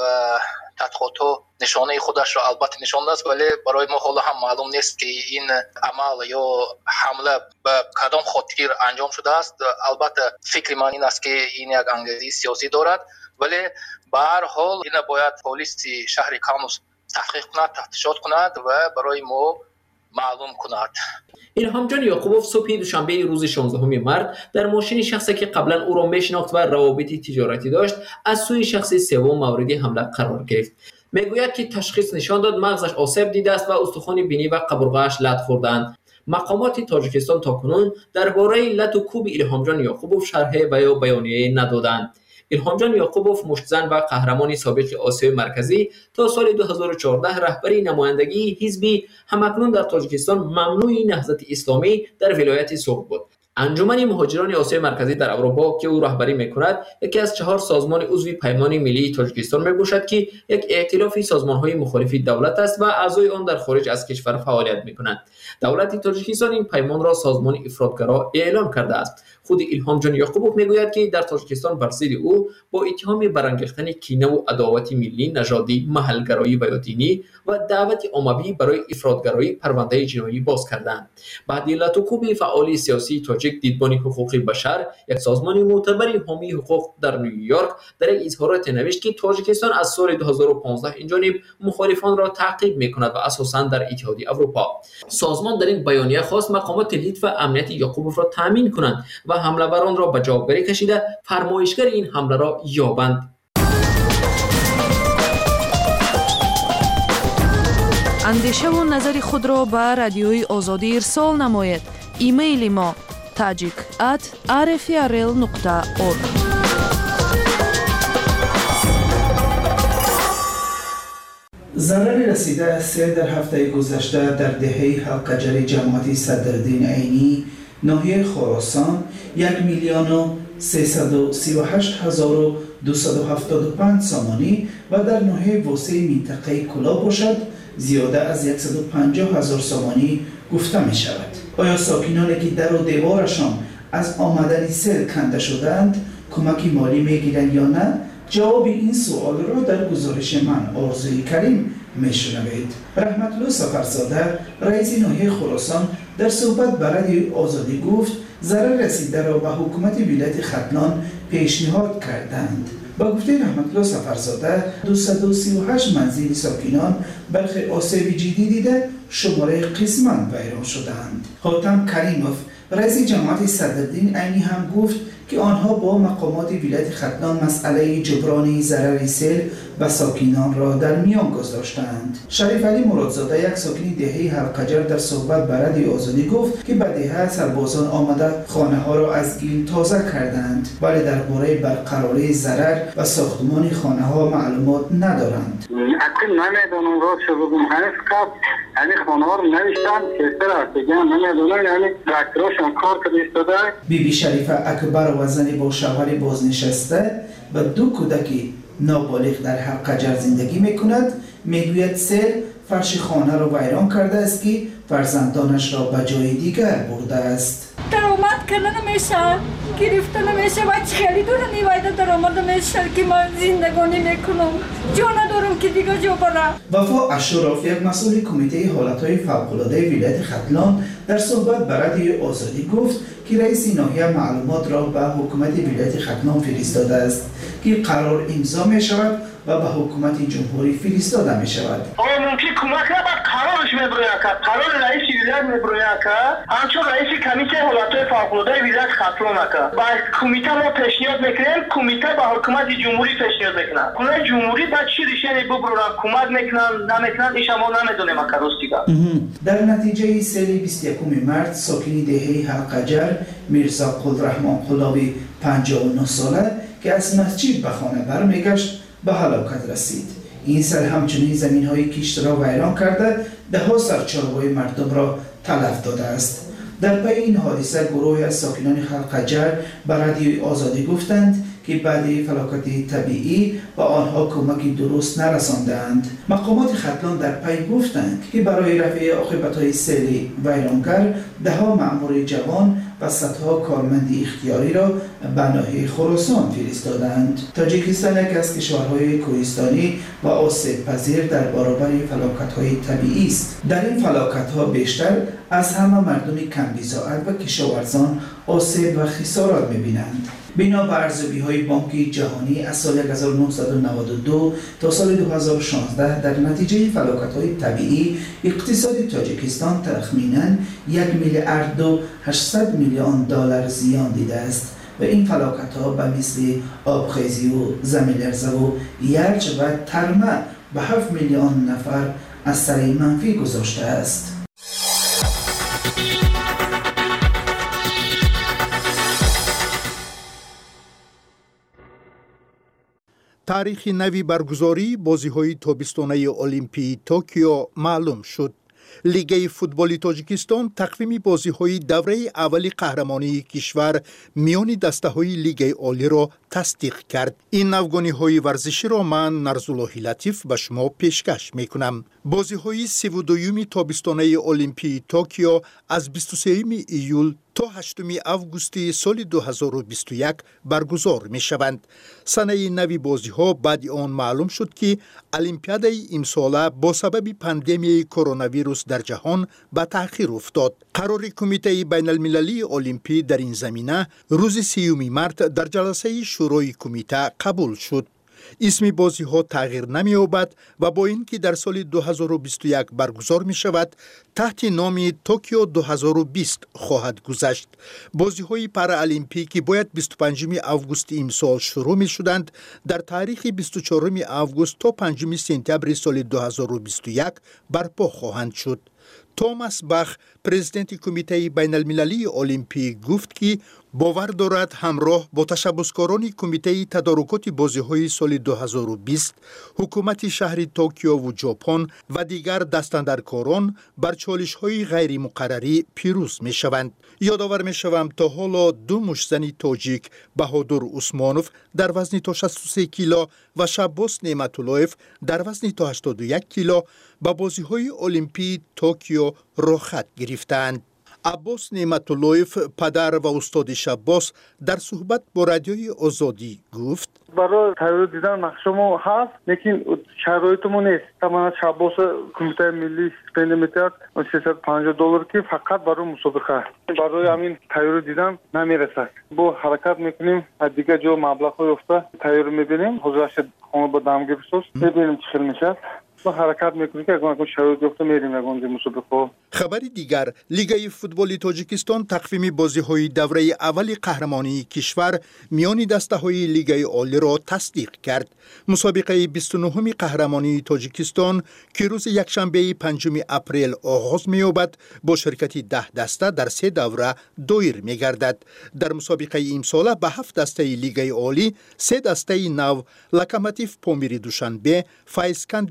تحقیقات نشانه خودش را البته نشانده است، ولی برای ما حالا هم معلوم نیست که این عمل یا حمله به کدام خاطر انجام شده است. البته فکر من این است که این یک انگیزه سیاسی دارد، ولی به هر حال این باید پلیس شهر کاوناس تحقیق کند، تفتیشات کند و برای ما معلوم کند. الهامجان یعقوبوف صبح دوشنبه روز شانزدهم مارس در ماشین شخصی که قبلا او را میشناخت و روابط تجارتی داشت از سوی شخص سوم مورد حمله قرار گرفت. میگوید که تشخیص نشان داد مغزش آسیب دیده است و استخوان بینی و قبرغه‌اش لت خوردند. مقامات تاجیکستان تاکنون درباره لطوکوب الهامجان یعقوبوف شرح یا بیانیه ندادند. الهامجان یعقوبوف مشتزن و قهرمان سابق آسیای مرکزی تا سال دو هزار و چهارده رهبری نمایندگی حزبی همکنون در تاجیکستان ممنوع نهضت اسلامی در ولایت سوق بود. انجمن مهاجران آسیای مرکزی در اروپا که او رهبری میکند یکی از چهار سازمان عضو پیمان ملی تاجیکستان میباشد که یک ائتلاف سازمان‌های مخالف دولت است و اعضای آن در خارج از کشور فعالیت میکنند. دولت تاجیکستان این پیمان را سازمان افراطگرا اعلام کرده است. خود الهامجان یعقوبوف میگوید که در تاجیکستان بر ضد او با اتهام برانگیختن کینه و عداوت ملی، نژادی، محلگرایی و دینی و دعوت عمومی برای افراطگرایی پرونده جنایی باز کردند. بعد لطوکوب فعال سیاسی تاجیک دیدبان حقوق بشر، یک سازمان معتبر حامی حقوق در نیویورک، در یک اظهارات نوشت که تاجیکستان از سال دو هزار و پانزده این جانب مخالفان را تعقیب میکند و اساساً در اتحادیه اروپا. سازمان در این بیانیه خواست مقامات لیتوا امنیت یعقوبوف را تامین کنند و حمله‌آوران را به جوابگری کشیده فرمایشگر این حمله را یابند. اندیشه و نظر خود را به رادیوی آزادی ارسال نمایید. ایمیل ما tajik at r f r l نقطه org. ضرر رسیده از سیل در هفته گذشته در دهه حلقجر جماعت صدرالدین عینی ناحیه خراسان یک میلیون و سیصد و سی و هشت هزار و دویست و هفتاد و پنج سامانی و در ناحیه وسیع منطقه کلا باشد زیاده از صد و پنجاه هزار سامانی گفته می شود. آیا ساکنانی که در و دیوارشان از آمدن سیل کنده شدند کمک مالی می گیرند یا نه؟ جواب این سوال را در گزارش من آرزوی کریم می شنوید. رحمت‌الله سفرزاده رئیس ناحیه خراسان در صحبت با رادیوی آزادی گفت ضرر رسیده را به حکومت ولایت ختلان پیشنهاد کردند. با گفته رحمت‌الله سفرزاده دویست و سی و هشت منزل ساکنان برخی آسیب جدی دیده شماره قسماً ویران شدند. حاتم کریموف رئیس جماعت صدرالدین عینی هم گفت که آنها با مقامات ولایت ختلان مسئله جبران ضرر سیل و ساکنان را در میان گذاشتند. شریف علی مرادزاده یک ساکن دهه حلقجر در صحبت با رادیو آزادی گفت که به دهه سربازان آمده خانه ها را از گل تازه کردند ولی درباره برقراری ضرر و ساختمان خانه ها معلومات ندارند. اصلا نمیدونم راست شو بگم هنوز قبل یعنی خانه ها رو نوشتن که سر است بگم نمیدونم یعنی دکتراشون کار کرده ایستاده. بی بی شریفه اکبر و و زن با شوهر بازنشسته و دو کودک نابالغ در حقجر زندگی میکند. میگوید سیل فرش خانه را ویران کرده است که فرزندانش را به جای دیگر برده است. درآمد کردن میشه، گرفتن میشه و چیلی دور نیویده درآمد میشه که من زندگانی میکنم. جا ندارم که دیگه جا برم. وفا اشراف، یک مسئول کمیته حالتهای فوق‌العاده ولایت ختلان، در صحبت به رادیوی آزادی گفت که رئیس ناحیه معلومات را به حکومت ولایت ختلان فرستاده است که قرار امضا می شود و به حکومت جمهوری فرستاده می شود. آیا ممکن کمک را به قرارش میبروید که قرار رئیس ولایت میبروید که همچون رئیس کمیته حالتهای فوق‌العاده ولایت ختلان که با کمیته ما پیشنهاد میکنیم، کمیته به حکومت جمهوری پیشنهاد میکنه. حکومت جمهوری بعد چی ریشنی ببرن، کمک میکنن نمیکنن، این شما نمیدونیم که راستیگه. در نتیجه سیل بیست و یکم مارس ساکنی دهه حقجر میرزا قلرحمان قلاوی پنجاه و نه ساله که از مسجد به خانه برمیگشت به هلاکت رسید. این سیل همچنین زمین های کشت را ویران کرده، ده ها سرچاره‌های مردم را تلف داده است. در پی این حادثه گروه از ساکنان حقجر به رادیوی آزادی گفتند که بعد فلاکت طبیعی به آنها کمکی درست نرساندند. مقامات ختلان در پی گفتند که برای رفع عاقبت‌های سیل ویرانگر ده ها مأمور جوان و صدها کارمند اختیاری را به ناحیه خراسان فرستادند. تاجیکستان یک از کشورهای کوهستانی و آسیب پذیر در برابر فلاکت‌های طبیعی است. در این فلاکت‌ها بیشتر از همه مردم کم‌بضاعت و کشاورزان آسیب و خسارات می‌بینند. بنا به ارزیابی‌های بانک جهانی از سال هزار و نهصد و نود و دو تا سال دو هزار و شانزده در نتیجه فلاکت‌های طبیعی اقتصاد تاجیکستان تخمیناً یک میلیارد و هشتصد میلیون دلار زیان دیده است و این فلاکت‌ها به مثل آبخیزی و زمین‌لرزه و یرج و ترمه به هفت میلیون نفر اثر منفی گذاشته است. تاریخ نوی برگزاری بازی‌های تابستانه المپی توکیو معلوم شد. لیگ فوتبال تاجیکستان تقویم بازی‌های دوره اول قهرمانی کشور میان دسته‌های لیگ عالی را تصدیق کرد. این نوگانی‌های ورزشی را من نرزالله لطیف به شما پیشکش می‌کنم. بازی‌های سی و دوم تابستانه المپی توکیو از بیست و سوم ایول تا هشتم آگوست سال دو هزار و بیست و یک برگزار می شوند. سنه نوی بازی ها بعد آن معلوم شد که المپیاد امساله با سبب پاندمی کرونا ویروس در جهان به تأخیر افتاد. قرار کمیته بین المللی المپی در این زمینه روز سیوم مارس در جلسه شورای کمیته قبول شد. اسم بازی ها تغییر نمی یابد و با اینکه در سال دو هزار و بیست و یک برگزار می شود تحت نام توکیو دو هزار و بیست خواهد گذشت. بازی های پارالمپیک که باید بیست و پنجم آگوست امسال شروع می شدند در تاریخ بیست و چهارم آگوست تا پنجم سپتامبر سال دو هزار و بیست و یک برپا خواهند شد. توماس باخ پرزیدنت کمیته بین المللی المپی گفت که باور دارد همراه با تشبسکاران کمیته تدارکات بازی‌های سال دو هزار و بیست حکومت شهر توکیو و ژاپن و دیگر دستاندرکاران بر چالش‌های غیر مقرری پیروز می‌شوند. یادآور می‌شوم تا حالا دو مشزن تاجیک بهادر عثمانوف در وزن تا شصت و سه کیلو و شباس نعمت‌اللهیف در وزن تا هشتاد و یک کیلو به بازی‌های المپی توکیو رخصت گرفتند. عباس نعمت‌اللهیف پدر و استاد شباس در صحبت با رادیوی آزادی گفت برای تایید دیدن نقشمو هست لیکن شرایطمو نیست. تمام شباس کمیته ملی استپند میداد سیصد و پنجاه دلار که فقط برای مسابقه برای همین تایید دیدن نمیرسه. با حرکت میکنیم از دیگه جو مبلغ افته تایید میبینیم حضورش خونه با دامگیر بسوز ببینیم چی خیل میشه با حرکت میکنیم که اگر شرایط افته میریم اونجا مسابقه. خبر دیگر لیگ فوتبال تاجیکستان تقویم بازی‌های دوره اول قهرمانی کشور میان دسته‌های لیگ عالی را تصدیق کرد. مسابقه بیست و نهم قهرمانی تاجیکستان که روز یکشنبه پنجم اپریل آغاز می‌یابد با شرکت ده دسته در سه دوره دایر می‌گردد. در مسابقه امسال به هفت دسته لیگ عالی سه دسته نو لوکوموتیو پامیری دوشنبه، فایسکان دیووس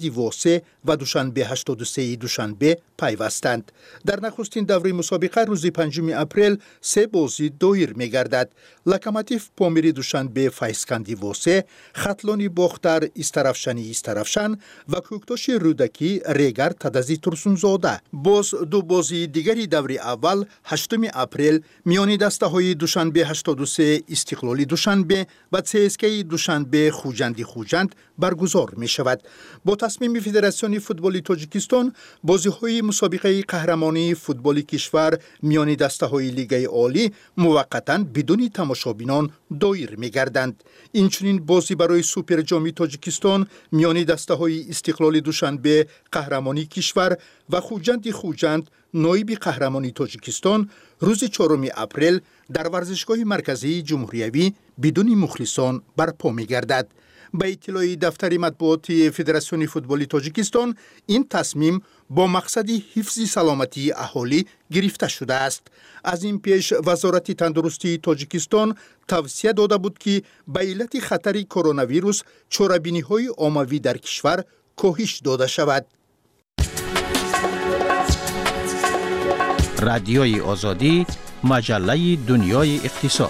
سه و دوشنبه هشتاد و سه دوشنبه پیوستند. در نخستین دوره مسابقه روز پنجم اپریل سه بازی دایر می‌گردد. لوکوموتیو پامیری دوشنبه فیسکندی واسه، خطلانی باختر استرافشانی استرافشان و کوکتاش رودکی ریگر تدزی ترسونزاده. باز دو بازی دیگری دوره اول هشتم اپریل میانی دسته های دوشنبه هشتاد و سه استقلالی دوشنبه و سیسکی دوشنبه خوجندی خوجند برگزار می شود. با تصمیم فدراسیون فوتبال تاجیکستان بازی های مسابقه قهرمانی فوتبال کشور میانی دسته های لیگ عالی موقتا بدون تماشابینان دایر می گردند. اینچنین بازی برای سوپر جام تاجیکستان میانی دسته های استقلال دوشنبه قهرمانی کشور و خوجندی خوجند نایب قهرمانی تاجیکستان روز چهارم اپریل در ورزشگاه مرکزی جمهوریوی بدون مخلصان برپا می گردد. به اطلاع دفتر مطبوعاتی فدراسیون فوتبال تاجیکستان این تصمیم با مقصد حفظ سلامتی اهالی گرفته شده است. از این پیش وزارت تندرستی تاجیکستان توصیه داده بود که به علت خطر کرونا ویروس چاره‌بینی های عمومی در کشور کاهش داده شود. رادیوی آزادی، مجله دنیای اقتصاد.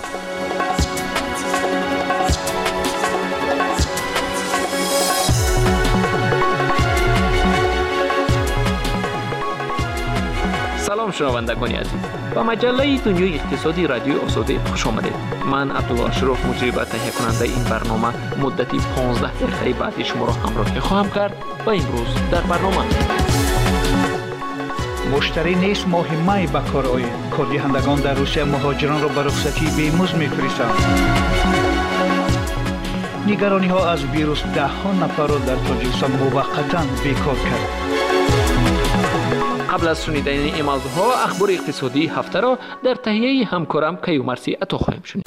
سلام شنوندگان عزیز، با مجله دنیای اقتصادی رادیو آزادی خوش آمدید. من عبدالله اشرف مجری و تهیه کننده این برنامه مدتی پانزده دقیقه بعد شما را همراهی خواهم کرد و امروز در برنامه مشتری نیست مهمه به کار آید. کاردهندگان در روسیه مهاجران را به رخصتی بیمزد می‌فرستند. نگرانی ها از ویروس ده ها نفر را در تاجیکستان موقتا بیکار کرد. قبل از شنیدن این موضوعها اخبار اقتصادی هفته را در تهیه همکارم کیومرسی عطا خواهیم شنید.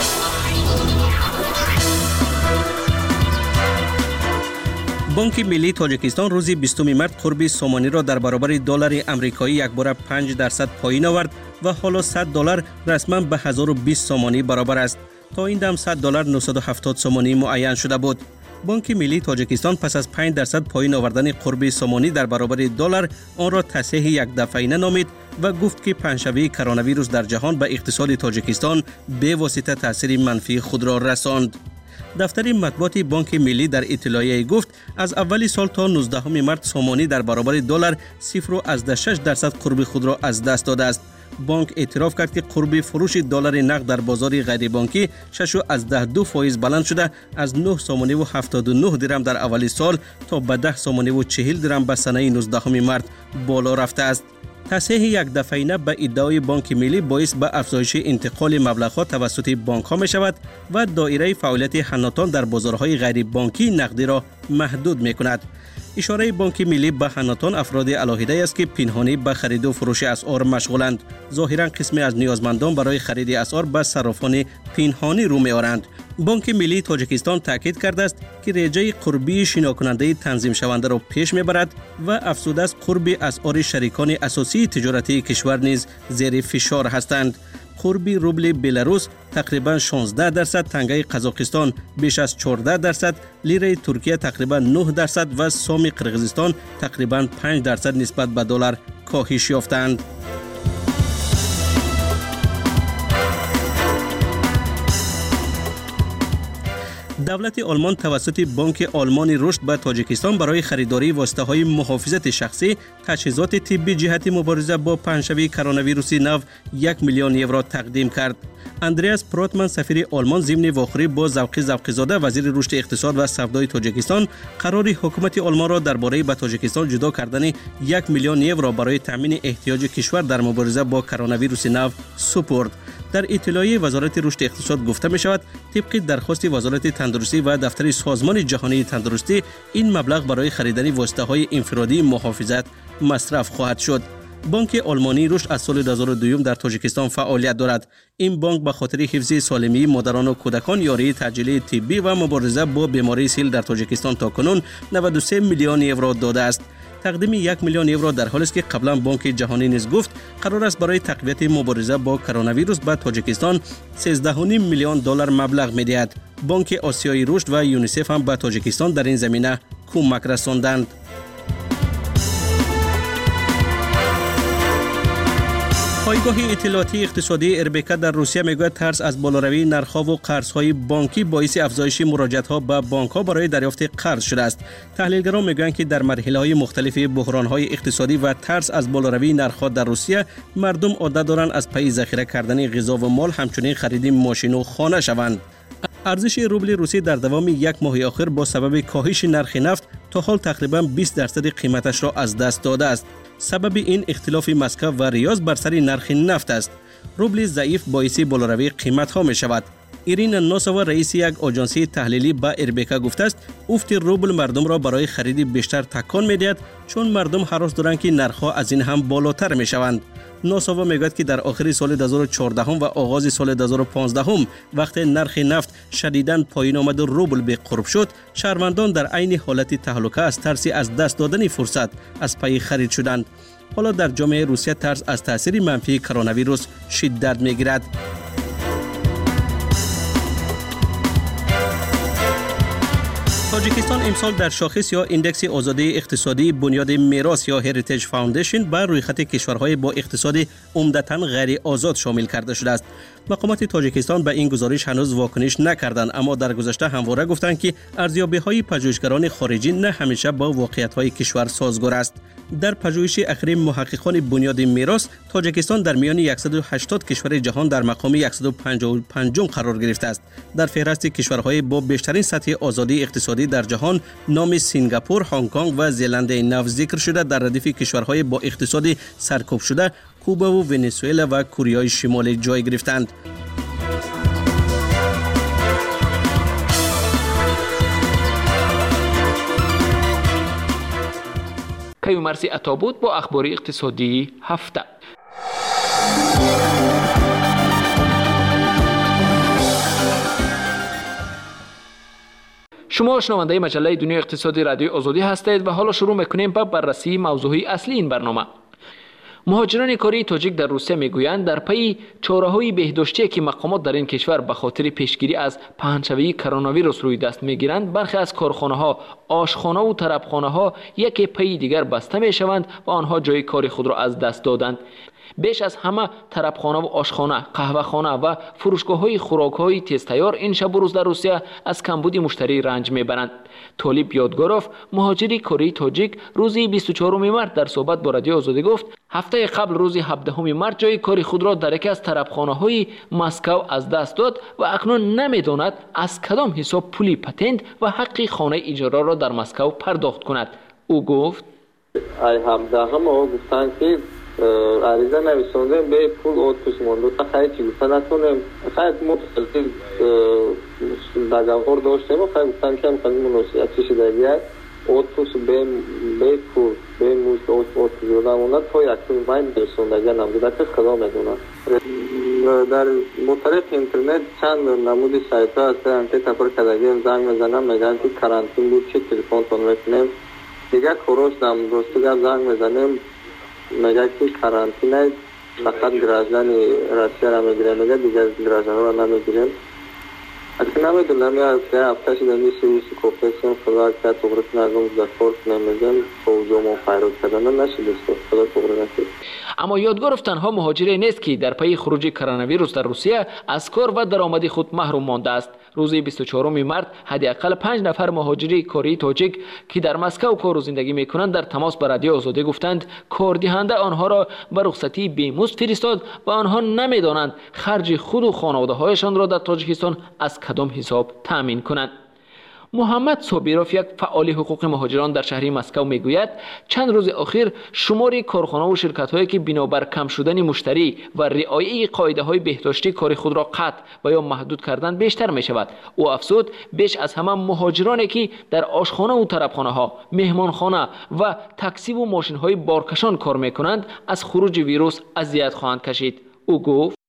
بانک ملی تاجیکستان روز بیستم مارس قرب سومانی را در برابر دلار آمریکایی یک بار پنج درصد پایین آورد و حالا صد دلار رسما به هزار و بیست سومانی برابر است. تا این دم صد دلار نهصد و هفتاد سومانی معین شده بود. بانک ملی تاجیکستان پس از پنج درصد پایین آوردن قرب سومانی در برابر دلار آن را تصحیح یک دفعینه نامید و گفت که پنجشنبه کرونا ویروس در جهان به اقتصاد تاجیکستان به واسطه تاثیر منفی خود را رساند. دفتر مطبوعاتی بانک ملی در اطلاعیه گفت از اول سال تا نوزدهم مارس سومانی در برابر دلار صفر و از شش درصد قرب خود را از دست داده است. بانک اعتراف کرد که قرب فروش دلار نقد در بازار غیر بانکی شش و از ده دو فایز بلند شده از نه سومانی و هفتاد و نه درم در اول سال تا به ده سومانی و چهل درم به سنه نوزدهم مارس بالا رفته است. تصحیح یک دفعینه به ادعای بانک ملی باعث به افزایش انتقال مبلغ‌ها توسط بانک‌ها می شود و دایره فعالیت حناطان در بازارهای غیر بانکی نقدی را محدود می کند. اشاره بانک ملی به حناطان افراد علاهیده است که پنهانی به خرید و فروش اسعار مشغولند. ظاهرا قسمی از نیازمندان برای خرید اسعار به صرافان پنهانی رو می آورند. بانک ملی تاجیکستان تاکید کرده است که رجای قربی شناکننده تنظیم شونده را پیش میبرد و افزوده است قرب اسعار شریکان اساسی تجارتی کشور نیز زیر فشار هستند. قرب روبل بلاروس تقریبا شانزده درصد، تنگه قزاقستان بیش از چهارده درصد، لیره ترکیه تقریبا نه درصد و سوم قرقیزستان تقریبا پنج درصد نسبت به دلار کاهش یافتند. دولت آلمان توسط بانک آلمان رشد به تاجیکستان برای خریداری واسطه‌های محافظت شخصی، تجهیزات طبی جهت مبارزه با پنجشنبه کرونا ویروس نو یک میلیون یورو تقدیم کرد. اندریاس پروتمن سفیر آلمان ضمن واخوری با زوقی زوقی‌زاده وزیر رشد اقتصاد و سودای تاجیکستان قرار حکومت آلمان را درباره به تاجیکستان جدا کردن یک میلیون یورو برای تامین احتیاج کشور در مبارزه با کرونا ویروس نو سپرد. در اطلاعیه وزارت رشد اقتصاد گفته می شود طبق درخواست وزارت تندرستی و دفتر سازمان جهانی تندرستی این مبلغ برای خریدن واسطه‌های انفرادی محافظت مصرف خواهد شد. بانک آلمانی رشد از سال دو هزار و دو در تاجیکستان فعالیت دارد. این بانک به خاطر حفظ سالمی مادران و کودکان یاری تجهیزات طبی و مبارزه با بیماری سیل در تاجیکستان تاکنون نود و سه میلیون یورو داده است. تقدیم یک میلیون یورو در حالی است که قبلا بانک جهانی نیز گفت قرار است برای تقویت مبارزه با کرونا ویروس به تاجیکستان سیزده و نیم میلیون دلار مبلغ می‌دهد. بانک آسیایی رشد و یونیسف هم به تاجیکستان در این زمینه کمک رساندند. پایگاه اطلاعاتی اقتصادی اربکا در روسیه میگوید ترس از بالاروی نرخ‌ها و قرض‌های بانکی باعث افزایش مراجعت‌ها به بانک‌ها برای دریافت قرض شده است. تحلیلگران میگویند که در مرحله‌های مختلف بحران‌های اقتصادی و ترس از بالاروی نرخ‌ها در روسیه، مردم عادت دارند از پی ذخیره کردن غذا و مال همچنین خرید ماشین و خانه شوند. ارزش روبل روسی در دوام یک ماه آخر با سبب کاهش نرخ نفت تا حال تقریباً بیست درصد قیمتش را از دست داده است. سبب این اختلاف مسکو و ریاض بر سر نرخ نفت است. روبل ضعیف باعث بالاروی قیمت ها می شود. ایرین نوساوا رئیس یک آژانسی تحلیلی با اربکا گفته است افت روبل مردم را برای خرید بیشتر تکان می دهد چون مردم هراس دارند که نرخ ها از این هم بالاتر می شوند. نوساوا میگوید که در آخر سال دو هزار و چهارده و آغاز سال دو هزار و پانزده وقت نرخ نفت شدیداً پایین آمد و روبل به قرب شد، شهروندان در عین حالت تهلکه از ترس از دست دادن فرصت از پی خرید شدند. حالا در جامعه روسیه ترس از تاثیر منفی کرونا ویروس شدت میگیرد. تاجیکستان امسال در شاخص یا ایندکس آزادی اقتصادی بنیاد میراث یا هریتیج فاوندیشن بر روی خط کشورهای با اقتصاد عمدتاً غیر آزاد شامل کرده شده است. مقامات تاجیکستان به این گزارش هنوز واکنش نکردند، اما در گذشته همواره گفتند که ارزیابی‌های پژوهشگران خارجی نه همیشه با واقعیت‌های کشور سازگار است. در پژوهش اخیر محققان بنیاد میراث، تاجیکستان در میان صد و هشتاد کشور جهان در مقام صد و پنجاه و پنج قرار گرفته است. در فهرست کشورهای با بیشترین سطح آزادی اقتصادی در جهان، نام سینگاپور، هنگ کنگ و زلند نو ذکر شده. در ردیف کشورهای با اقتصاد سرکوب شده، کوبا و ونزوئلا و کره شمالی جای گرفتند. کیومرسی عطا بود با اخبار اقتصادی هفته. شما شنونده مجله دنیای اقتصادی رادیو آزادی هستید و حالا شروع میکنیم با بررسی موضوعی اصلی این برنامه. مهاجران کاری تاجیک در روسیه میگویند در پی چاره‌های بهداشتی که مقامات در این کشور به خاطر پیشگیری از پهنشوی کرونا ویروس روی دست میگیرند، برخی از کارخانه‌ها، آشخانه و طربخانه‌ها یک پی دیگر بسته میشوند و آنها جای کار خود را از دست دادند. بیش از همه طربخانه و آشخانه، قهوه‌خانه و فروشگاه‌های خوراک‌های تیز تیار این شب و روز در روسیه از کمبود مشتری رنج میبرند. طالب یادگاروف، مهاجری کره تاجیک، روز بیست و چهارم مارس در صحبت با رادیو آزادی گفت هفته قبل روز هفدهم مارس جای کار خود را در یکی از طربخانه‌های مسکو از دست داد و اکنون نمی‌داند از کدام حساب پولی پتنت و حق خانه اجاره را در مسکو پرداخت کند. او گفت ای هفدهم ما گفتن که عریضه نویساندیم به پول آتوس مانده تا خیلی چی گفتن نتونیم خیلی متخلطی دقیقار داشتیم و خیلی گفتن که هم خیلی مناسبت چیشی دیگر آتوس به پول به موزد آتوس دادم اونا تا یک پول باید نویسانده نموده کس کدا میدونم. در مطرف اینترنت چند نمودی سایت ها هستن که تپر کدگیم زنگ میزنم میگن که کرانتین بود چه تلفن تون میکنیم دیگه کروش دم دوستی گم زنگ میزنیم میگه که کرانتینه فقط گرازن روسیه را میگیریم میگه دیگه گرازن را نمیگیریم. اصلا نمیدونم یا سه هفته شده نیستی ویسی کوپیسیم خدا که تغرق نگم در فورت نمیگم فوزوم و فیروز کردن نشده خدا تغرق نشد. اما یادگاروف تنها مهاجری نیست که در پی خروج کرونا ویروس در روسیه از کار و درآمد خود محروم مانده است. روز بیست و چهارم مارس حداقل پنج نفر مهاجری کره تاجیک که در مسکو کار و زندگی میکنند در تماس با رادیو آزادی گفتند کاردهنده آنها را به رخصتی بیمزد فرستاد و آنها نمیدانند خرج خود و خانواده هایشان را در تاجیکستان از کدام حساب تامین کنند. محمد صابیروف، یک فعال حقوق مهاجران در شهر مسکو میگوید چند روز اخیر شماری کارخانه و شرکت هایی که بنابر کم شدن مشتری و رعایت قاعده های بهداشتی کار خود را قطع و یا محدود کردن بیشتر می شود. او افزود بیش از همه مهاجرانی که در آشخانه و طربخانه ها، مهمانخانه و تاکسی و ماشین های بارکشان کار می کنند از خروج ویروس اذیت خواهند کشید. او گفت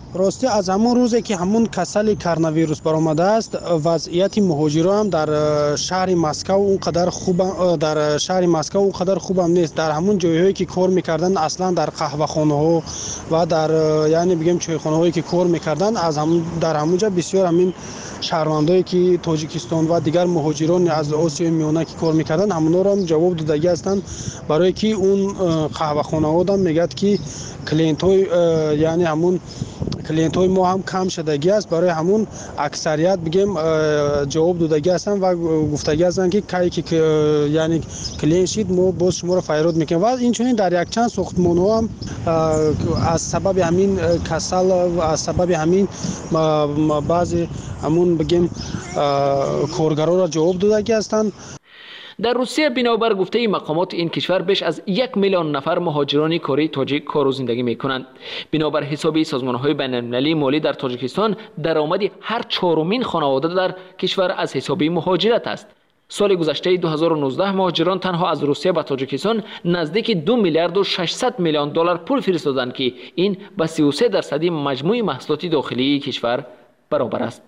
راستی از همون روزی که همون کسل کرونا برآمده است وضعیت مهاجران هم در شهر مسکو اونقدر خوب در شهر مسکو اونقدر خوب هم نیست. در همون جایهایی که کار میکردن اصلا در قهوه خانه ها و در یعنی بگیم چای خانه هایی که کار میکردن از هم در همونجا بسیار همین شهروندایی که تاجیکستان و دیگر مهاجران از آسیای میانه که کار میکردن همونا رو هم جواب دادگی هستند برای که اون قهوه خانه ها هم میگد که کلینت های یعنی همون کلینت های ما هم کم شدگی است برای همون اکثریت بگیم جواب دادگی هستن و گفتگی هستن که کاری که یعنی کلین شید ما باز شما رو فیراد میکنیم و این چنین در یک چند ساختمان ها هم از سبب همین کسل و از سبب همین بعضی همون بگیم کارگرا را جواب دادگی هستن. در روسیه بنابر گفته مقامات این کشور بیش از یک میلیون نفر مهاجران کره تاجیک کار و زندگی میکنند. بنابر حساب سازمان‌های بین‌المللی مالی در تاجیکستان درآمد هر چهارمین خانواده در کشور از حساب مهاجرت است. سال گذشته دو هزار و نوزده مهاجران تنها از روسیه به تاجیکستان نزدیک دو میلیارد و ششصد میلیون دلار پول فرستادند که این به سی و سه درصد مجموع محصولات داخلی کشور برابر است.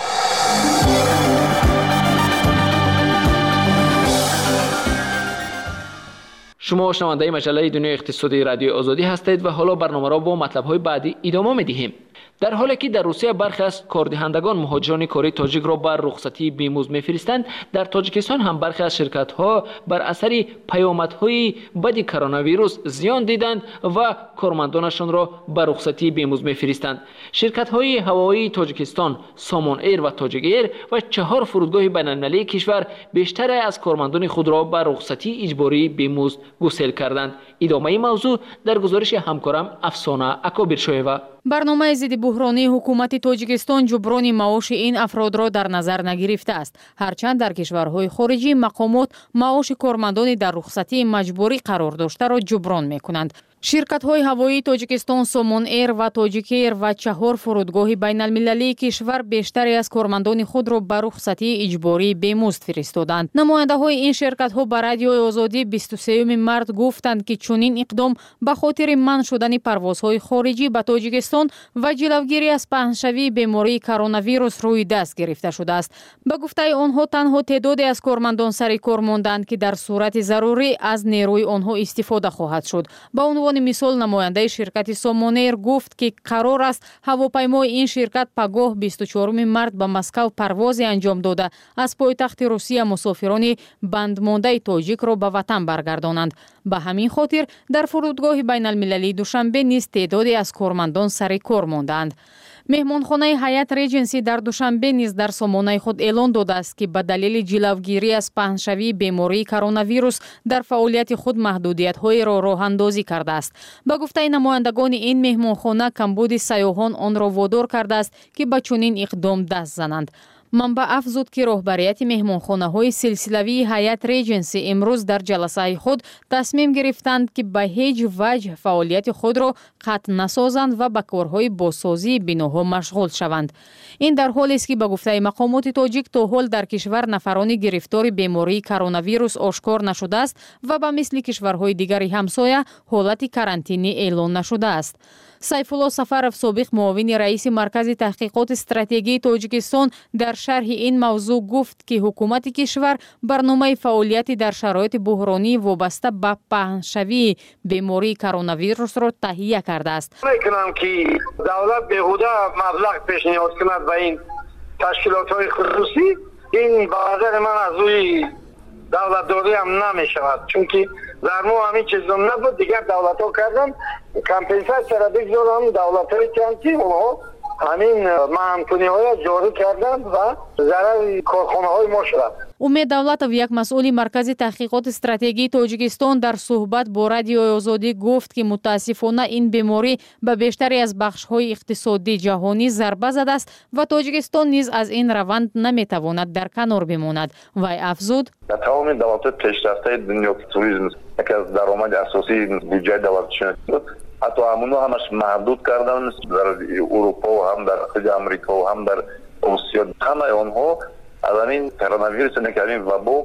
شما شنونده مجله دنیای اقتصادی رادیو آزادی هستید و حالا برنامه را با مطلب‌های بعدی ادامه می‌دهیم. در حالی که در روسیه برخی از کاردهندگان مهاجران کره تاجیک را بر رخصتی بیمزد می‌فرستند، در تاجیکستان هم برخی از شرکت‌ها بر اثر پیامدهای بد کرونا ویروس زیان دیدند و کارمندانشان را بر رخصتی بیمزد می‌فرستند. شرکت‌های هوایی تاجیکستان، سامان ایر و تاجیک ایر و چهار فرودگاه بین‌المللی کشور بیشتر از کارمندان خود را بر رخصتی اجباری بیمزد گسیل کردند. ادامه موضوع در گزارش همکارم افسانه اکابرشویوا. برنامه ضد بحرانی حکومت تاجیکستان جبران معاش این افراد را در نظر نگرفته است. هرچند در کشورهای خارجی مقامات معاش کارمندان در رخصتی مجبوری قرار داشته را جبران می‌کنند. شرکت‌های هوایی تاجیکستان، سامان ایر و تاجیک ایر و چهار فرودگاه بین‌المللی کشور بیشتری از کارمندان خود را به رخصتی اجباری بیمزد فرستادند. نماینده‌های این شرکت‌ها به رادیو آزادی بیست و سوم مارس گفتند که چنین اقدام به خاطر منع شدن پروازهای خارجی به تاجیکستان و جلوگیری از پهنشوی بیماری کرونا ویروس روی دست گرفته شده است. به گفته آنها تنها تعدادی از کارمندان سر کار ماندند که در صورت ضروری از نیروی آنها استفاده خواهد شد. با عنوان مثال نماینده شرکت سامان ایر گفت که قرار است هواپیمای این شرکت پگاه بیست و چهارم مارس به مسکو پرواز انجام داده از پایتخت روسیه مسافران بندمانده تاجیک را به وطن برگردانند. به همین خاطر در فرودگاه بین‌المللی دوشنبه نیز تعدادی از کارمندان سر کار ماندند. مهمانخانه هیئت ریجنسی در دوشنبه نیز در سامانه خود اعلان داده است که به دلیل جلوگیری از پهنشوی بیماری کرونا ویروس در فعالیت خود محدودیت‌های را راه اندازی کرده است. به گفته نمایندگان این مهمانخانه کمبود سیاحان آن را وادار کرده است که به چنین اقدام دست زنند. منبع افزود که رهبریت مهمانخانه‌های سلسله‌ای هیئت ریجنسی امروز در جلسه خود تصمیم گرفتند که به هیچ وجه فعالیت خود را قطع نسازند و به کارهای بازسازی بناها مشغول شوند. این در حالی است که به گفته مقامات تاجیک تا حال در کشور نفران گرفتار بیماری کرونا ویروس آشکار نشده است و به مثل کشورهای دیگر همسایه حالت کرانتینی اعلان نشده است. سیفالله سفرов سابق معاون رئیس مرکز تحقیقات استراتژی تاجیکستان در شرح این موضوع گفت که حکومت کشور برنامه فعالیت در شرایط بحرانی وابسته به پهنشوی بیماری کرونا ویروس را تهیه کرده است. میکنم که دولت بیهوده مبلغ پیشنهاد کند به این تشکیلات‌های خصوصی، این به نظر من از روی دولتداری هم نمی شود، چون که در ما همین چیز نبود. دیگر دولت ها کردن کمپنساسیون را بگذارن دولت های چندی اونها همین مهمتونی های جاری کردن و ضرر کارخانه های ما شد. امید دولتov یک مسئول مرکز تحقیقات استراتژی تاجیکستان در صحبت با رادیو آزادی گفت که متاسفانه این بیماری به بیشتری از بخش‌های اقتصادی جهانی ضربه زده است و تاجیکستان نیز از این روند نمیتواند در کنار بماند. وی افزود: در تمام دولت‌های پیشرفته دنیا توریسم یکی از درآمد اساسی بودجه دولتشون حتی همونو همش محدود کردن. در اروپا و هم در خلیج آمریکا و هم در آسیا همه آنها از این کرونا ویروس نکردن و با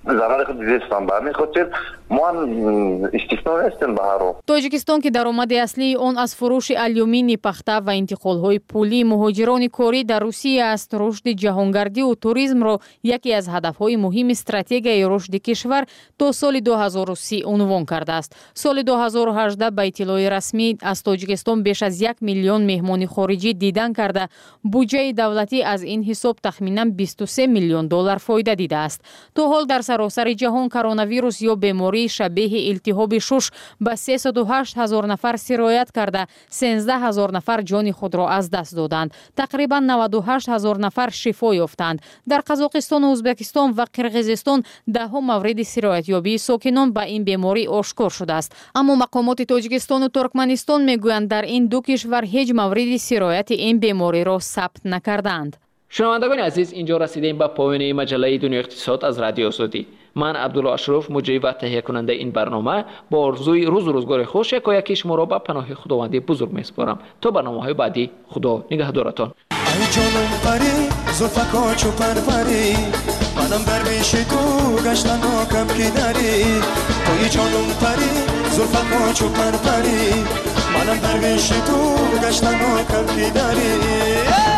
ضرر خود دیدستان به همین خاطر ما هم استثنا نیستیم به هر حال. توجیکستان که درآمد اصلی آن از فروش آلیومینی پخته و انتقال‌های پولی مهاجران کاری در روسیه است. رشد جهانگردی و توریسم را یکی از هدف‌های مهم استراتژی رشد کشور تا سال دو هزار و سی عنوان کرده است. سال دو هزار و هجده به اطلاع رسمی از توجیکستان بیش از یک میلیون مهمان خارجی دیدن کرده. بودجه دولتی از این حساب تخمیناً بیست و سه میلیون دلار فایده دیده است. تا حال در سراسر جهان کرونا ویروس یا بیماری شبیه التهاب شش به سیصد و هشت هزار نفر سرایت کرده، سیزده هزار نفر جان خود را از دست دادند. تقریبا نود و هشت هزار نفر شفا یافتند. در قزاقستان و ازبکستان و قرقیزستان ده ها مورد سرایت یابی ساکنان به این بیماری آشکار شده است. اما مقامات تاجیکستان و ترکمنستان میگویند در این دو کشور هیچ مورد سرایت این بیماری را ثبت نکردند. شنوندگان عزیز، اینجا رسیدیم به پایان مجله دنیا اقتصاد از رادیو آزادی. من عبدالله اشرف مجری و تهیه کننده این برنامه با آرزوی روز و روزگار خوش یکایک شما را به پناه خداوند بزرگ میسپارم. تا برنامه‌های بعدی، خدا نگهدارتان. ای جانم پری زلفکا چو پروری منم در پیش تو گشتن کم کی داری توی جانم پری زلفکا چو پروری منم در پیش تو گشتن کم کی داری